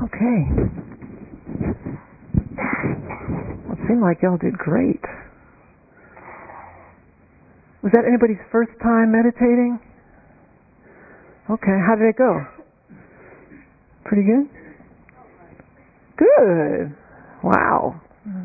Okay. Well, it seemed like y'all did great. Was that anybody's first time meditating? Okay, how did it go? Pretty good? Good. Wow.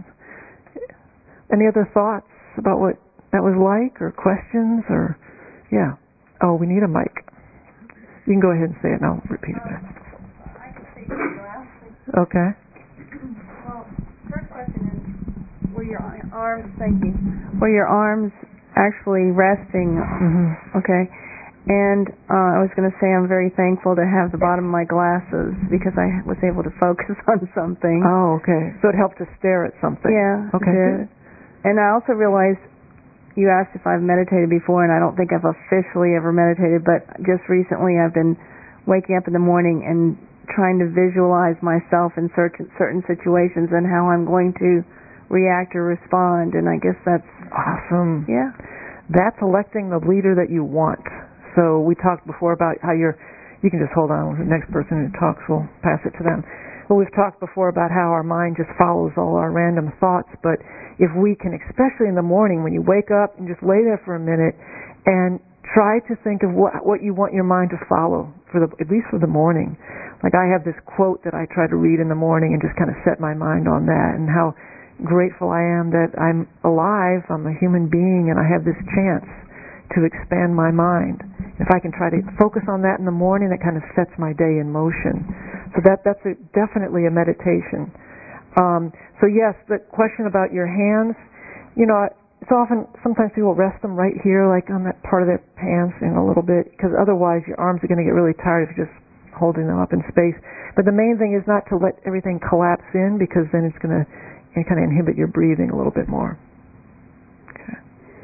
Any other thoughts about what that was like, or questions, or, yeah. Oh, we need a mic. You can go ahead and say it, and I'll repeat it back. I can say it lastly. Okay. Well, first question is, were your arms, thank you, were your arms actually resting? Mm-hmm. Okay. And uh, I was going to say I'm very thankful to have the bottom of my glasses because I was able to focus on something. Oh, okay. So it helped to stare at something. Yeah, okay, it did. And I also realized, you asked if I've meditated before, and I don't think I've officially ever meditated, but just recently I've been waking up in the morning and trying to visualize myself in certain certain situations and how I'm going to react or respond, and I guess that's... Awesome. Yeah. That's electing the leader that you want. So we talked before about how you're, you can just hold on, the next person who talks, we'll pass it to them. But we've talked before about how our mind just follows all our random thoughts, but if we can, especially in the morning when you wake up and just lay there for a minute and try to think of what, what you want your mind to follow, for the, at least for the morning. Like I have this quote that I try to read in the morning and just kind of set my mind on that, and how grateful I am that I'm alive, I'm a human being, and I have this chance to expand my mind. If I can try to focus on that in the morning, that kind of sets my day in motion. So that that's a, definitely a meditation. Um, so yes, the question about your hands, you know, it's often, sometimes people rest them right here, like on that part of their pants, in a little bit, because otherwise your arms are going to get really tired if you're just holding them up in space. But the main thing is not to let everything collapse in, because then it's going to kind of inhibit your breathing a little bit more. Okay.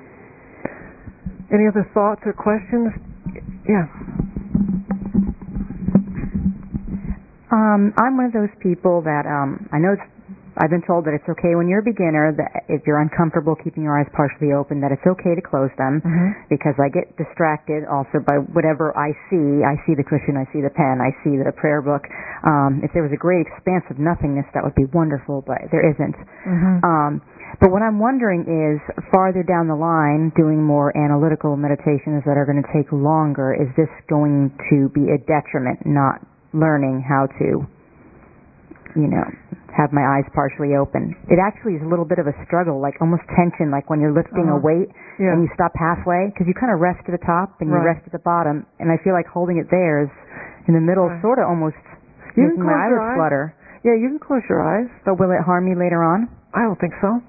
Any other thoughts or questions? Yeah. Um, I'm one of those people that um, I know it's, I've been told that it's okay when you're a beginner, that if you're uncomfortable keeping your eyes partially open, that it's okay to close them, mm-hmm. because I get distracted also by whatever I see. I see the cushion, I see the pen, I see the prayer book. Um, if there was a great expanse of nothingness, that would be wonderful, but there isn't. Mm-hmm. Um, but what I'm wondering is, farther down the line, doing more analytical meditations that are going to take longer, is this going to be a detriment, not learning how to, you know, have my eyes partially open? It actually is a little bit of a struggle, like almost tension, like when you're lifting uh-huh. a weight yeah. and you stop halfway, because you kind of rest at the top and you right. rest at the bottom, and I feel like holding it there is in the middle, right. sort of almost you making can my eyelids eyes. flutter. Yeah, you can close your eyes. But will it harm me later on? I don't think so.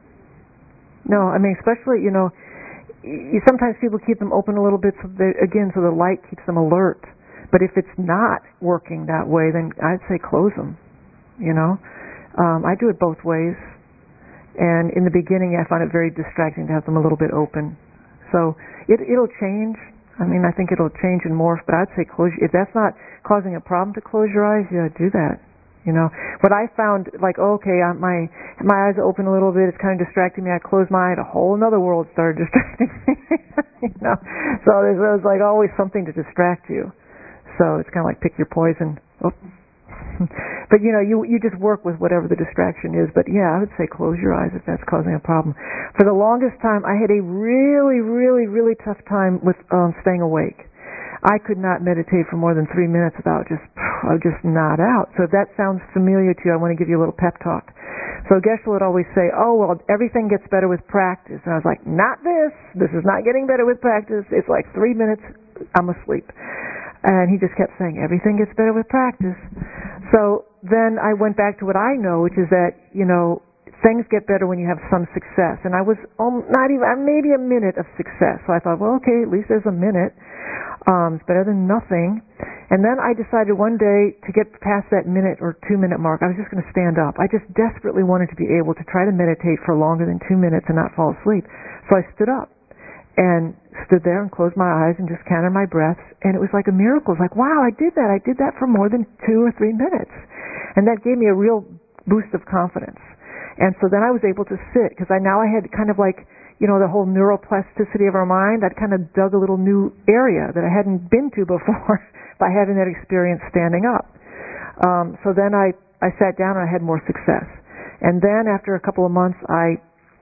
No, I mean, especially, you know, you, sometimes people keep them open a little bit, so they, again, so the light keeps them alert. But if it's not working that way, then I'd say close them, you know. Um, I do it both ways. And in the beginning, I find it very distracting to have them a little bit open. So it, it'll change. I mean, I think it'll change and morph, but I'd say close. If that's not causing a problem to close your eyes, yeah, do that. You know, what I found, like, oh, okay, I, my my eyes are open a little bit, it's kind of distracting me. I close my eye, a whole another world started distracting me. You know, so there's, there's like always something to distract you. So it's kind of like pick your poison. Oh. But you know, you you just work with whatever the distraction is. But yeah, I would say close your eyes if that's causing a problem. For the longest time, I had a really, really, really tough time with um, staying awake. I could not meditate for more than three minutes without just, I would just nod out. So if that sounds familiar to you, I want to give you a little pep talk. So Geshe would always say, oh, well, everything gets better with practice. And I was like, not this. This is not getting better with practice. It's like three minutes, I'm asleep. And he just kept saying, everything gets better with practice. So then I went back to what I know, which is that, you know, things get better when you have some success. And I was um, not even, maybe a minute of success. So I thought, well, okay, at least there's a minute. Um, it's better than nothing. And then I decided one day to get past that minute or two minute mark, I was just going to stand up. I just desperately wanted to be able to try to meditate for longer than two minutes and not fall asleep. So I stood up and stood there and closed my eyes and just counted my breaths. And it was like a miracle. It was like, wow, I did that. I did that for more than two or three minutes. And that gave me a real boost of confidence. And so then I was able to sit, because I now I had kind of like, you know, the whole neuroplasticity of our mind. I'd kind of dug a little new area that I hadn't been to before by having that experience standing up. Um, so then I, I sat down and I had more success. And then after a couple of months, I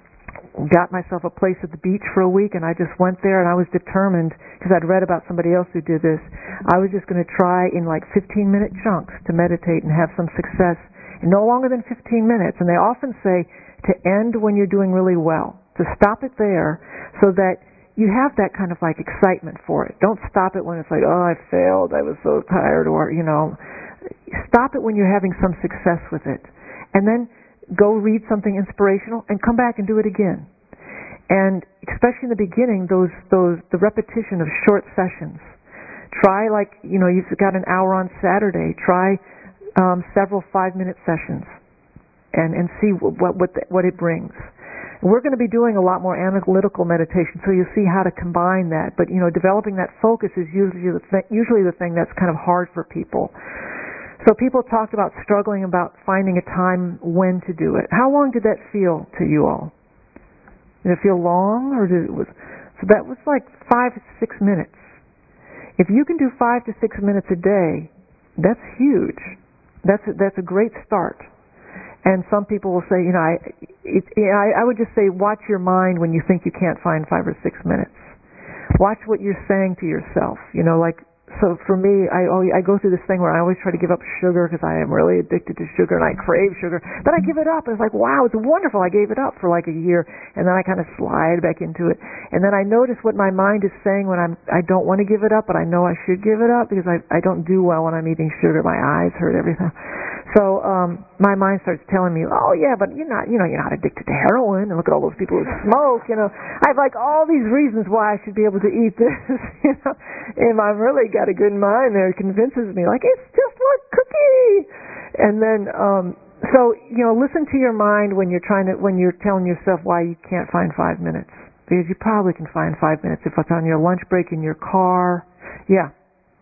got myself a place at the beach for a week, and I just went there, and I was determined, because I'd read about somebody else who did this, I was just going to try in like fifteen-minute chunks to meditate and have some success, no longer than fifteen minutes. And they often say to end when you're doing really well, to stop it there so that you have that kind of like excitement for it. Don't stop it when it's like, oh, I failed, I was so tired, or, you know, stop it when you're having some success with it. And then go read something inspirational and come back and do it again. And especially in the beginning, those those the repetition of short sessions. Try, like, you know, you've got an hour on Saturday. Try um, several five-minute sessions, and and see what what the, what it brings. And we're going to be doing a lot more analytical meditation, so you'll see how to combine that. But you know, developing that focus is usually the th- usually the thing that's kind of hard for people. So people talked about struggling about finding a time when to do it. How long did that feel to you all? Did it feel long, or did it was? So that was like five to six minutes. If you can do five to six minutes a day, that's huge. That's a, that's a great start. And some people will say, you know, I, it, I I would just say, watch your mind when you think you can't find five or six minutes. Watch what you're saying to yourself. You know, like. So for me, I always, I go through this thing where I always try to give up sugar because I am really addicted to sugar and I crave sugar. Then I give it up and it's like, wow, it's wonderful. I gave it up for like a year, and then I kind of slide back into it. And then I notice what my mind is saying when I'm I don't want to give it up, but I know I should give it up because I I don't do well when I'm eating sugar. My eyes hurt, everything. So um my mind starts telling me, oh yeah, but you're not, you know, you're not addicted to heroin, and look at all those people who smoke, you know. I have like all these reasons why I should be able to eat this, you know. And I've really got a good mind there. It convinces me, like, it's just one cookie. And then um so, you know, listen to your mind when you're trying to when you're telling yourself why you can't find five minutes. Because you probably can find five minutes if it's on your lunch break in your car. Yeah.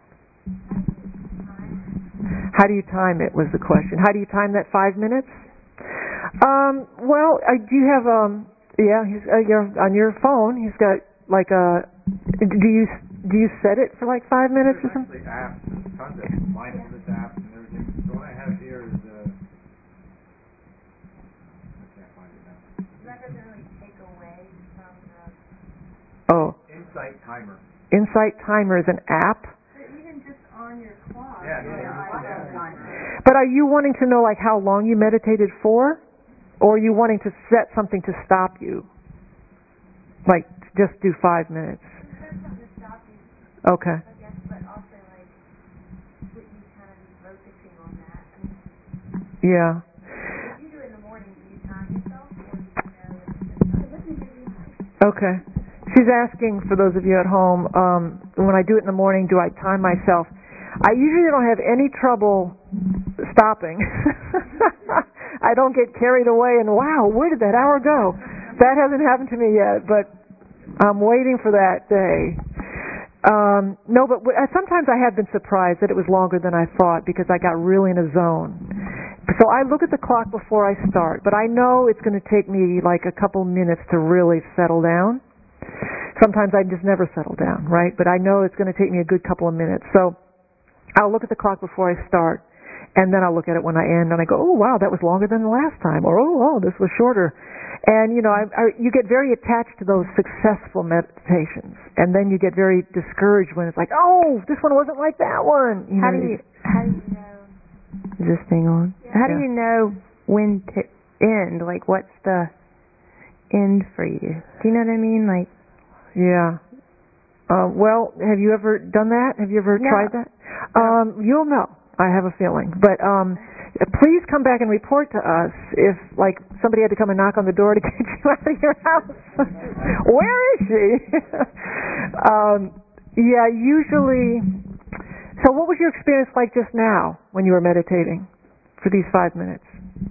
How do you time it was the question. How do you time that five minutes? Um, well, I do you have, um, yeah, he's, uh, you're, on your phone, he's got like a, do you do you set it for like five minutes or something? There's apps, there's tons of mindfulness apps and everything. So what I have here is, uh, I can't find it now. That doesn't really take away from the... Oh. Insight Timer. Insight Timer is an app? Even just on your clock. Yeah, yeah, yeah. But are you wanting to know like how long you meditated for? Or are you wanting to set something to stop you? Like, just do five minutes. Something to stop you, okay. I guess, but also like, would you kind of be focusing on that? I mean, yeah. if you do it in the morning, do you time yourself, or do you know? Okay. She's asking, for those of you at home, um, when I do it in the morning, do I time myself? I usually don't have any trouble stopping. I don't get carried away and, wow, where did that hour go? That hasn't happened to me yet, but I'm waiting for that day. Um, no, but w- sometimes I have been surprised that it was longer than I thought because I got really in a zone. So I look at the clock before I start, but I know it's going to take me like a couple minutes to really settle down. Sometimes I just never settle down, right? But I know it's going to take me a good couple of minutes. So I'll look at the clock before I start, and then I'll look at it when I end, and I go, oh, wow, that was longer than the last time, or oh, oh this was shorter. And, you know, I, I, you get very attached to those successful meditations, and then you get very discouraged when it's like, oh, this one wasn't like that one. You how know, do you how do you know? Is this thing on? Yeah. How do you know when to end? Like, what's the end for you? Do you know what I mean? Like, yeah. Uh, well, have you ever done that? Have you ever no. tried that? Um, you'll know. I have a feeling, but um, please come back and report to us if, like, somebody had to come and knock on the door to get you out of your house. Where is she? um, yeah, usually. So, what was your experience like just now when you were meditating for these five minutes?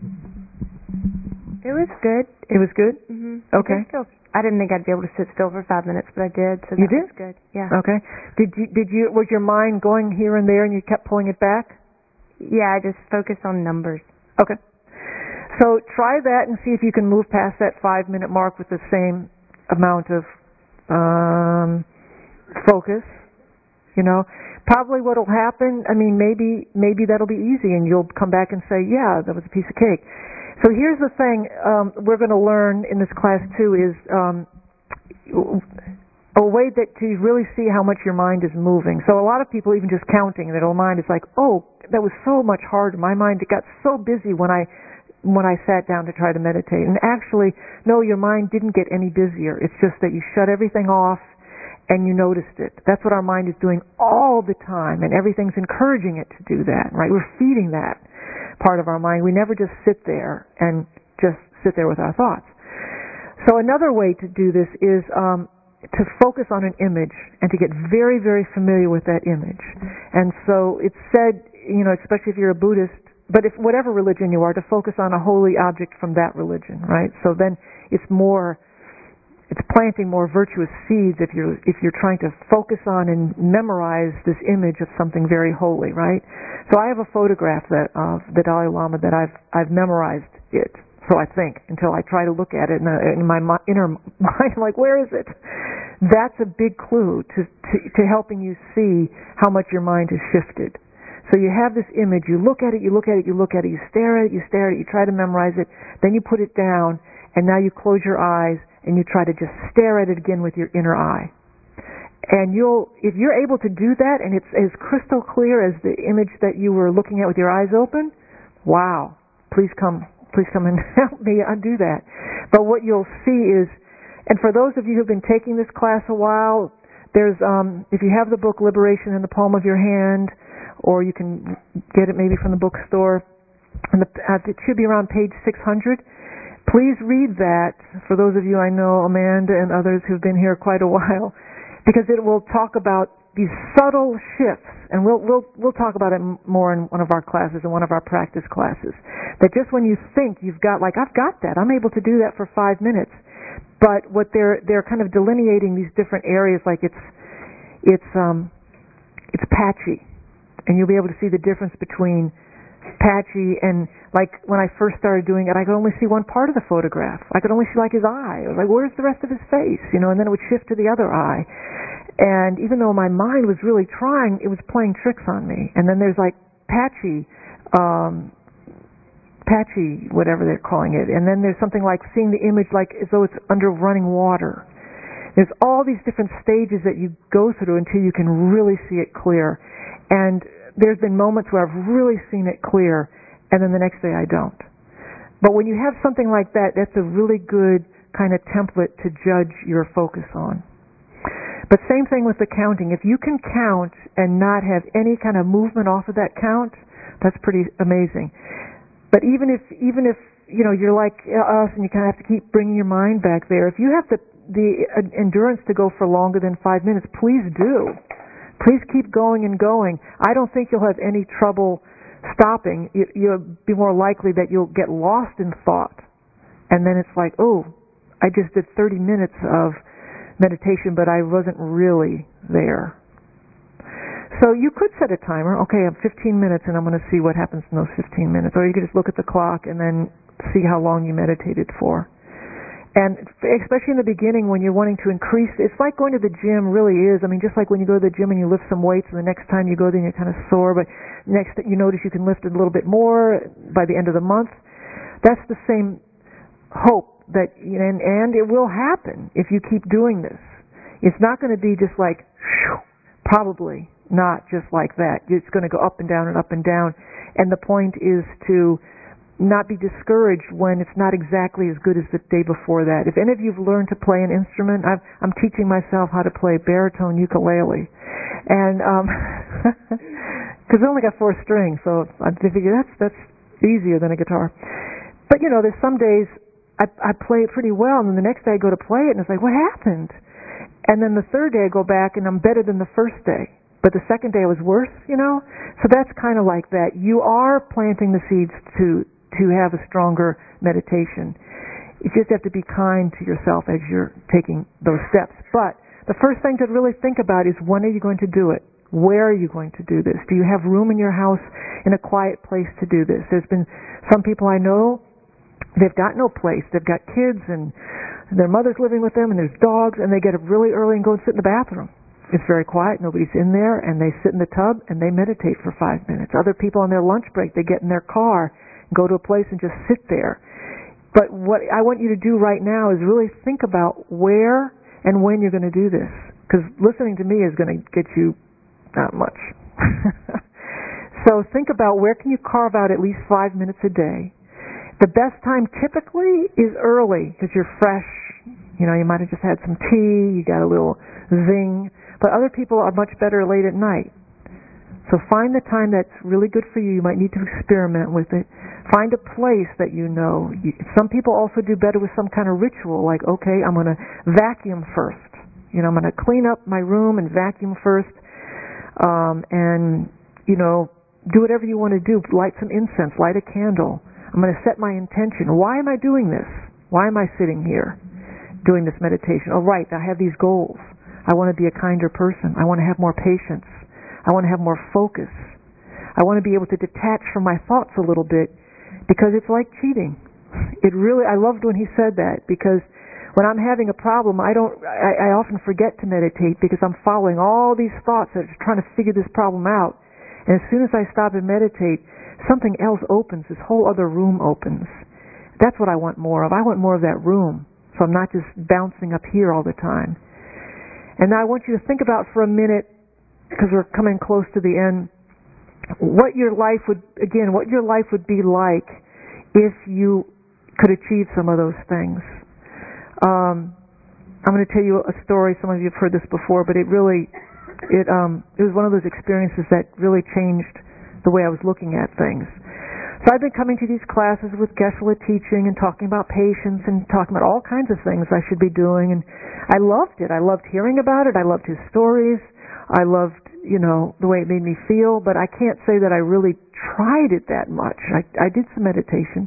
it was good. It was good. Mm-hmm. Okay. I, still, I didn't think I'd be able to sit still for five minutes, but I did. So that you did? was good. Yeah. Okay. Did you? Did you? Was your mind going here and there, and you kept pulling it back? Yeah, I just focused on numbers. Okay. So try that and see if you can move past that five-minute mark with the same amount of um, focus, you know, probably what'll happen, I mean, maybe maybe that'll be easy and you'll come back and say, yeah, that was a piece of cake. So here's the thing um, we're going to learn in this class too is um, a way that to really see how much your mind is moving. So a lot of people, even just counting their own mind, is like, oh, that was so much harder. My mind got so busy when I when I sat down to try to meditate. And actually, no, your mind didn't get any busier. It's just that you shut everything off and you noticed it. That's what our mind is doing all the time, and everything's encouraging it to do that, right? We're feeding that part of our mind. We never just sit there and just sit there with our thoughts. So another way to do this is um, to focus on an image and to get very, very familiar with that image. And so it's said, you know, especially if you're a Buddhist, but if whatever religion you are, to focus on a holy object from that religion, right? So then it's more, it's planting more virtuous seeds if you're if you're trying to focus on and memorize this image of something very holy, right? So I have a photograph that of the Dalai Lama that I've I've memorized it. So I think until I try to look at it in, a, in my inner mind, I'm like, where is it? That's a big clue to, to to helping you see how much your mind has shifted. So you have this image, you look at it, you look at it, you look at it, you stare at it, you stare at it, you try to memorize it, then you put it down, and now you close your eyes and you try to just stare at it again with your inner eye. And you'll, if you're able to do that and it's as crystal clear as the image that you were looking at with your eyes open, wow, please come, please come and help me undo that. But what you'll see is, and for those of you who've been taking this class a while, there's, um, if you have the book Liberation in the Palm of Your Hand, or you can get it maybe from the bookstore, and the, uh, it should be around page six hundred. Please read that, for those of you I know, Amanda and others who've been here quite a while, because it will talk about these subtle shifts, and we'll we'll we'll talk about it more in one of our classes, in one of our practice classes. That just when you think you've got, like, I've got that, I'm able to do that for five minutes, but what they're they're kind of delineating these different areas, like it's it's um it's patchy. And you'll be able to see the difference between patchy and, like, when I first started doing it, I could only see one part of the photograph. I could only see, like, his eye. I was like, where's the rest of his face? You know, and then it would shift to the other eye. And even though my mind was really trying, it was playing tricks on me. And then there's, like, patchy, um, patchy, whatever they're calling it. And then there's something like seeing the image like as though it's under running water. There's all these different stages that you go through until you can really see it clear. And there's been moments where I've really seen it clear, and then the next day I don't. But when you have something like that, that's a really good kind of template to judge your focus on. But same thing with the counting. If you can count and not have any kind of movement off of that count, that's pretty amazing. But even if, even if, you know, you're like us and you kind of have to keep bringing your mind back there, if you have the, the endurance to go for longer than five minutes, please do. Please keep going and going. I don't think you'll have any trouble stopping. You'll be more likely that you'll get lost in thought. And then it's like, oh, I just did thirty minutes of meditation, but I wasn't really there. So you could set a timer. Okay, I'm fifteen minutes and I'm going to see what happens in those fifteen minutes. Or you could just look at the clock and then see how long you meditated for. And especially in the beginning when you're wanting to increase, it's like going to the gym really is. I mean, just like when you go to the gym and you lift some weights and the next time you go there you're kind of sore, but next you notice you can lift it a little bit more by the end of the month. That's the same hope that, and, and it will happen if you keep doing this. It's not going to be just like, whew, probably not just like that. It's going to go up and down and up and down. And the point is to not be discouraged when it's not exactly as good as the day before that. If any of you have learned to play an instrument, I've, I'm teaching myself how to play baritone ukulele, and um, because I only got four strings, so I figure that's that's easier than a guitar. But you know, there's some days I, I play it pretty well, and then the next day I go to play it, and it's like, what happened? And then the third day I go back, and I'm better than the first day. But the second day I was worse, you know? So that's kind of like that. You are planting the seeds to to have a stronger meditation. You just have to be kind to yourself as you're taking those steps. But the first thing to really think about is, when are you going to do it? Where are you going to do this? Do you have room in your house in a quiet place to do this? There's been some people I know, they've got no place. They've got kids and their mother's living with them and there's dogs, and they get up really early and go and sit in the bathroom it's very quiet, nobody's in there, and they sit in the tub and they meditate for five minutes. Other people on their lunch break, they get in their car, go to a place and just sit there. But what I want you to do right now is really think about where and when you're going to do this. Because listening to me is going to get you not much. So think about where can you carve out at least five minutes a day. The best time typically is early because you're fresh. You know, you might have just had some tea, you got a little zing. But other people are much better late at night. So find the time that's really good for you. You might need to experiment with it. Find a place that you know. You, some people also do better with some kind of ritual, like, okay, I'm going to vacuum first. You know, I'm going to clean up my room and vacuum first. Um, and, you know, do whatever you want to do. Light some incense, light a candle. I'm going to set my intention. Why am I doing this? Why am I sitting here doing this meditation? Oh, right, I have these goals. I want to be a kinder person. I want to have more patience. I want to have more focus. I want to be able to detach from my thoughts a little bit because it's like cheating. It really, I loved when he said that because when I'm having a problem, I don't, I, I often forget to meditate because I'm following all these thoughts that are trying to figure this problem out. And as soon as I stop and meditate, something else opens. This whole other room opens. That's what I want more of. I want more of that room. So I'm not just bouncing up here all the time. And now I want you to think about for a minute, because we're coming close to the end, what your life would, again, what your life would be like if you could achieve some of those things. Um, I'm going to tell you a story. Some of you have heard this before, but it really, it um, it was one of those experiences that really changed the way I was looking at things. So I've been coming to these classes with Geshe-la teaching and talking about patience and talking about all kinds of things I should be doing, and I loved it. I loved hearing about it. I loved his stories. I loved, you know, the way it made me feel, but I can't say that I really tried it that much. I, I did some meditation.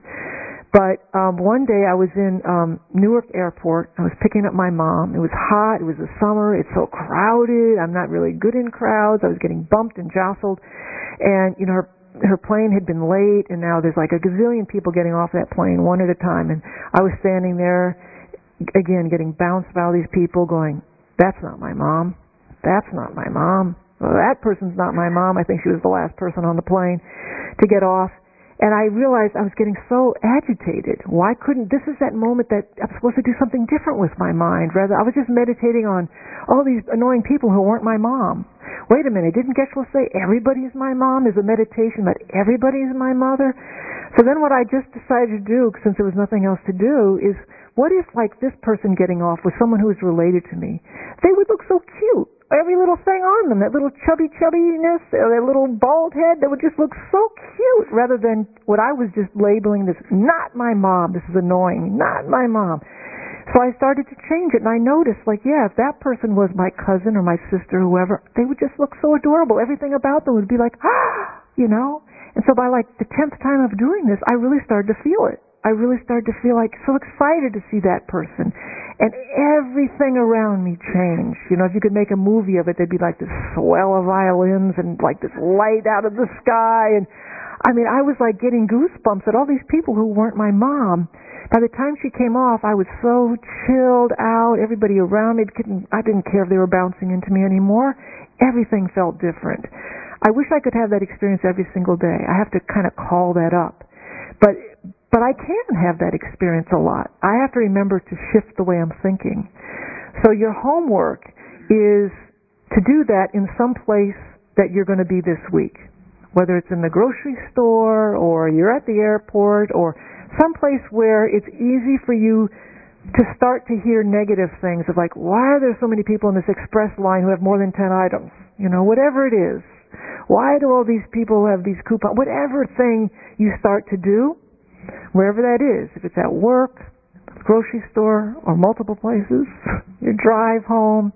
But um, one day I was in um, Newark Airport. I was picking up my mom. It was hot. It was the summer. It's so crowded. I'm not really good in crowds. I was getting bumped and jostled. And, you know, her, her plane had been late, and now there's like a gazillion people getting off that plane one at a time. And I was standing there, again, getting bounced by all these people going, that's not my mom. That's not my mom. Well, that person's not my mom. I think she was the last person on the plane to get off. And I realized I was getting so agitated. Why couldn't, this is that moment that I'm supposed to do something different with my mind. Rather, I was just meditating on all these annoying people who weren't my mom. Wait a minute, didn't Geshe-la say everybody is my mom? Is a meditation that everybody is my mother? So then what I just decided to do, since there was nothing else to do, is what if like this person getting off was someone who was related to me? They would look so cute. Every little thing on them, that little chubby chubbiness, or that little bald head, that would just look so cute, rather than what I was just labeling this, not my mom, this is annoying, not my mom. So I started to change it, and I noticed, like, yeah, if that person was my cousin or my sister, whoever, they would just look so adorable. Everything about them would be like, ah, you know? And so by like the tenth time of doing this, I really started to feel it. I really started to feel like so excited to see that person. And everything around me changed. You know, if you could make a movie of it, there'd be like this swell of violins and like this light out of the sky. And I mean, I was like getting goosebumps at all these people who weren't my mom. By the time she came off, I was so chilled out. Everybody around me, didn't, I didn't care if they were bouncing into me anymore. Everything felt different. I wish I could have that experience every single day. I have to kind of call that up. But But I can have that experience a lot. I have to remember to shift the way I'm thinking. So your homework is to do that in some place that you're going to be this week. Whether it's in the grocery store, or you're at the airport, or some place where it's easy for you to start to hear negative things of like, why are there so many people in this express line who have more than ten items? You know, whatever it is. Why do all these people have these coupons? Whatever thing you start to do, wherever that is, if it's at work, the grocery store, or multiple places, your drive home,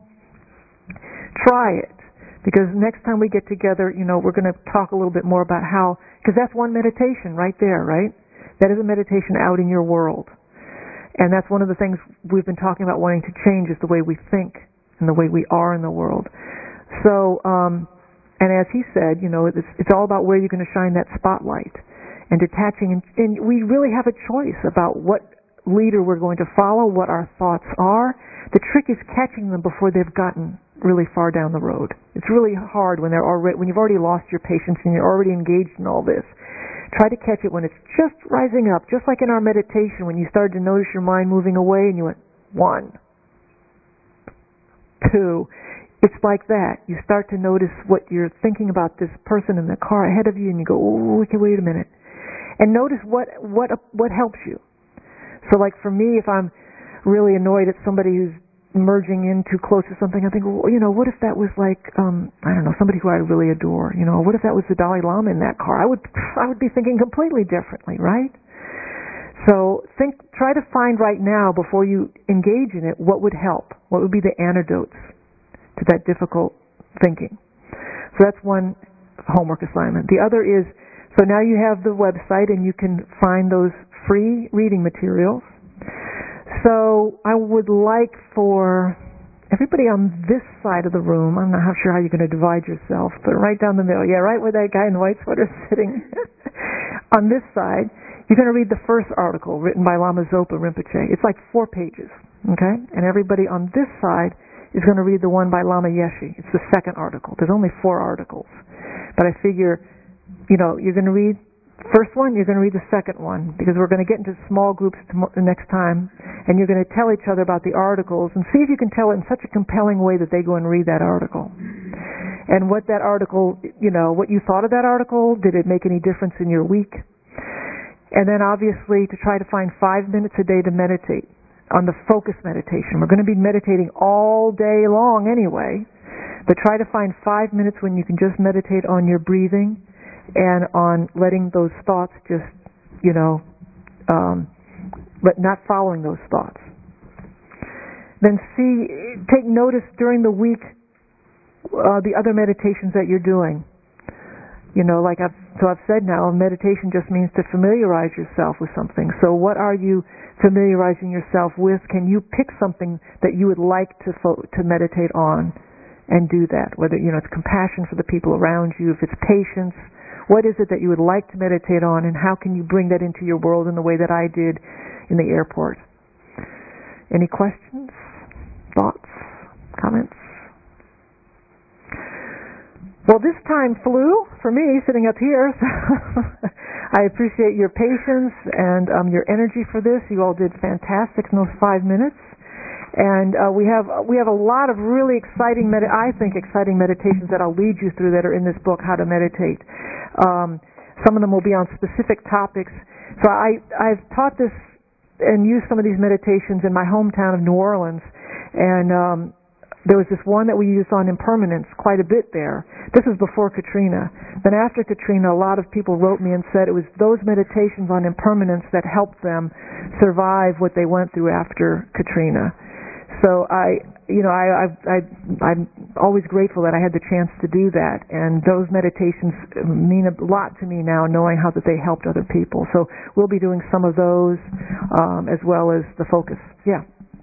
try it. Because next time we get together, you know, we're going to talk a little bit more about how, because that's one meditation right there, right? That is a meditation out in your world. And that's one of the things we've been talking about wanting to change, is the way we think and the way we are in the world. So, um, and as he said, you know, it's, it's all about where you're going to shine that spotlight. And detaching, and, and we really have a choice about what leader we're going to follow, what our thoughts are. The trick is catching them before they've gotten really far down the road. It's really hard when they're already when you've already lost your patience and you're already engaged in all this. Try to catch it when it's just rising up, just like in our meditation when you started to notice your mind moving away and you went, one, two. It's like that. You start to notice what you're thinking about this person in the car ahead of you and you go, oh, okay, wait a minute. And notice what, what, what helps you. So like for me, if I'm really annoyed at somebody who's merging in too close to something, I think, well, you know, what if that was like, um, I don't know, somebody who I really adore, you know, what if that was the Dalai Lama in that car? I would, I would be thinking completely differently, right? So think, try to find right now before you engage in it, what would help? What would be the antidotes to that difficult thinking? So that's one homework assignment. The other is, so now you have the website and you can find those free reading materials. So I would like for everybody on this side of the room, I'm not sure how you're going to divide yourself, but right down the middle, yeah, right where that guy in the white sweater is sitting. On this side, you're going to read the first article written by Lama Zopa Rinpoche. It's like four pages, okay? And everybody on this side is going to read the one by Lama Yeshe. It's the second article. There's only four articles. But I figure, you know, you're going to read first one, you're going to read the second one, because we're going to get into small groups the next time, and you're going to tell each other about the articles, and see if you can tell it in such a compelling way that they go and read that article. And what that article, you know, what you thought of that article, did it make any difference in your week? And then obviously to try to find five minutes a day to meditate on the focus meditation. We're going to be meditating all day long anyway, but try to find five minutes when you can just meditate on your breathing and on letting those thoughts just, you know, um, but not following those thoughts. Then see, take notice during the week uh, the other meditations that you're doing. You know, like I've, so I've said now, meditation just means to familiarize yourself with something. So what are you familiarizing yourself with? Can you pick something that you would like to fo- to meditate on and do that? Whether, you know, it's compassion for the people around you, if it's patience. What is it that you would like to meditate on, and how can you bring that into your world in the way that I did in the airport? Any questions, thoughts, comments? Well, this time flew for me sitting up here. So I appreciate your patience and um, your energy for this. You all did fantastic in those five minutes. And uh, we have we have a lot of really exciting, med- I think, exciting meditations that I'll lead you through that are in this book, How to Meditate. Um, some of them will be on specific topics. So I, I've taught this and used some of these meditations in my hometown of New Orleans. And um, there was this one that we used on impermanence quite a bit there. This was before Katrina. Then after Katrina, a lot of people wrote me and said it was those meditations on impermanence that helped them survive what they went through after Katrina. So I, you know, I, I, I, I'm always grateful that I had the chance to do that, and those meditations mean a lot to me now, knowing how that they helped other people. So we'll be doing some of those, um, as well as the focus. Yeah.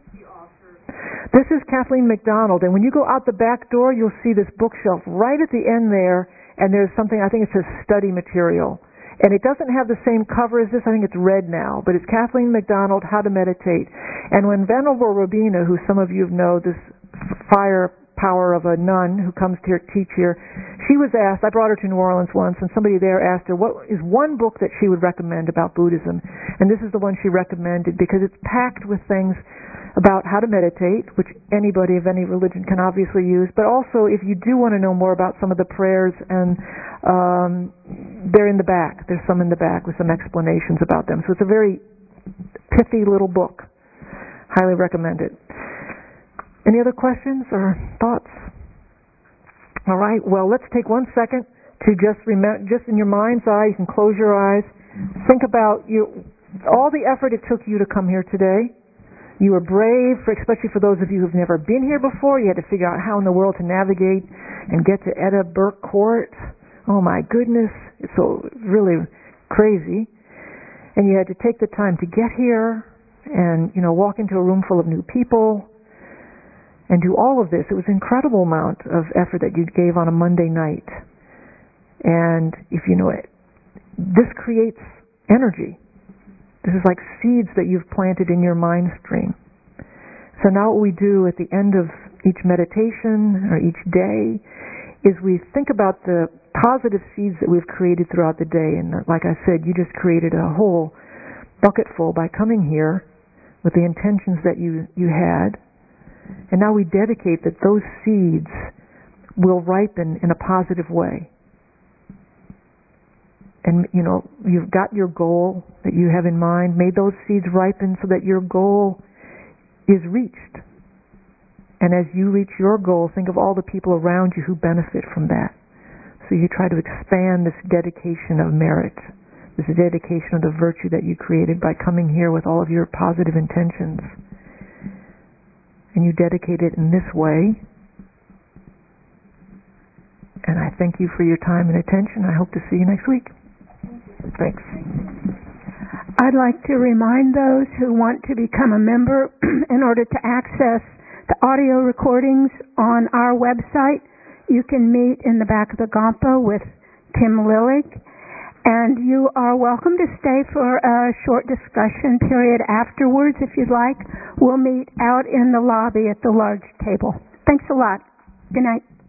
This is Kathleen McDonald, and when you go out the back door, you'll see this bookshelf right at the end there, and there's something, I think it says study material. And it doesn't have the same cover as this. I think it's red now. But it's Kathleen McDonald, How to Meditate. And when Venerable Robina, who some of you know, this fire power of a nun who comes to teach here, she was asked, I brought her to New Orleans once, and somebody there asked her, what is one book that she would recommend about Buddhism? And this is the one she recommended because it's packed with things about how to meditate, which anybody of any religion can obviously use, but also if you do want to know more about some of the prayers, and um, they're in the back. There's some in the back with some explanations about them. So it's a very pithy little book. Highly recommend it. Any other questions or thoughts? All right, well, let's take one second to just remember, just in your mind's eye, you can close your eyes, think about you, all the effort it took you to come here today. You were brave, for, especially for those of you who've never been here before. You had to figure out how in the world to navigate and get to Etta Burke Court. Oh my goodness, it's so really crazy. And you had to take the time to get here and, you know, walk into a room full of new people and do all of this. It was an incredible amount of effort that you gave on a Monday night. And if you know it, this creates energy. This is like seeds that you've planted in your mind stream. So now what we do at the end of each meditation or each day is we think about the positive seeds that we've created throughout the day. And like I said, you just created a whole bucketful by coming here with the intentions that you, you had. And now we dedicate that those seeds will ripen in a positive way. And, you know, you've got your goal that you have in mind. May those seeds ripen so that your goal is reached. And as you reach your goal, think of all the people around you who benefit from that. So you try to expand this dedication of merit, this dedication of the virtue that you created by coming here with all of your positive intentions. And you dedicate it in this way. And I thank you for your time and attention. I hope to see you next week. Thanks. I'd like to remind those who want to become a member in order to access the audio recordings on our website. You can meet in the back of the Gampa with Tim Lillig, and you are welcome to stay for a short discussion period afterwards if you'd like. We'll meet out in the lobby at the large table. Thanks a lot. Good night.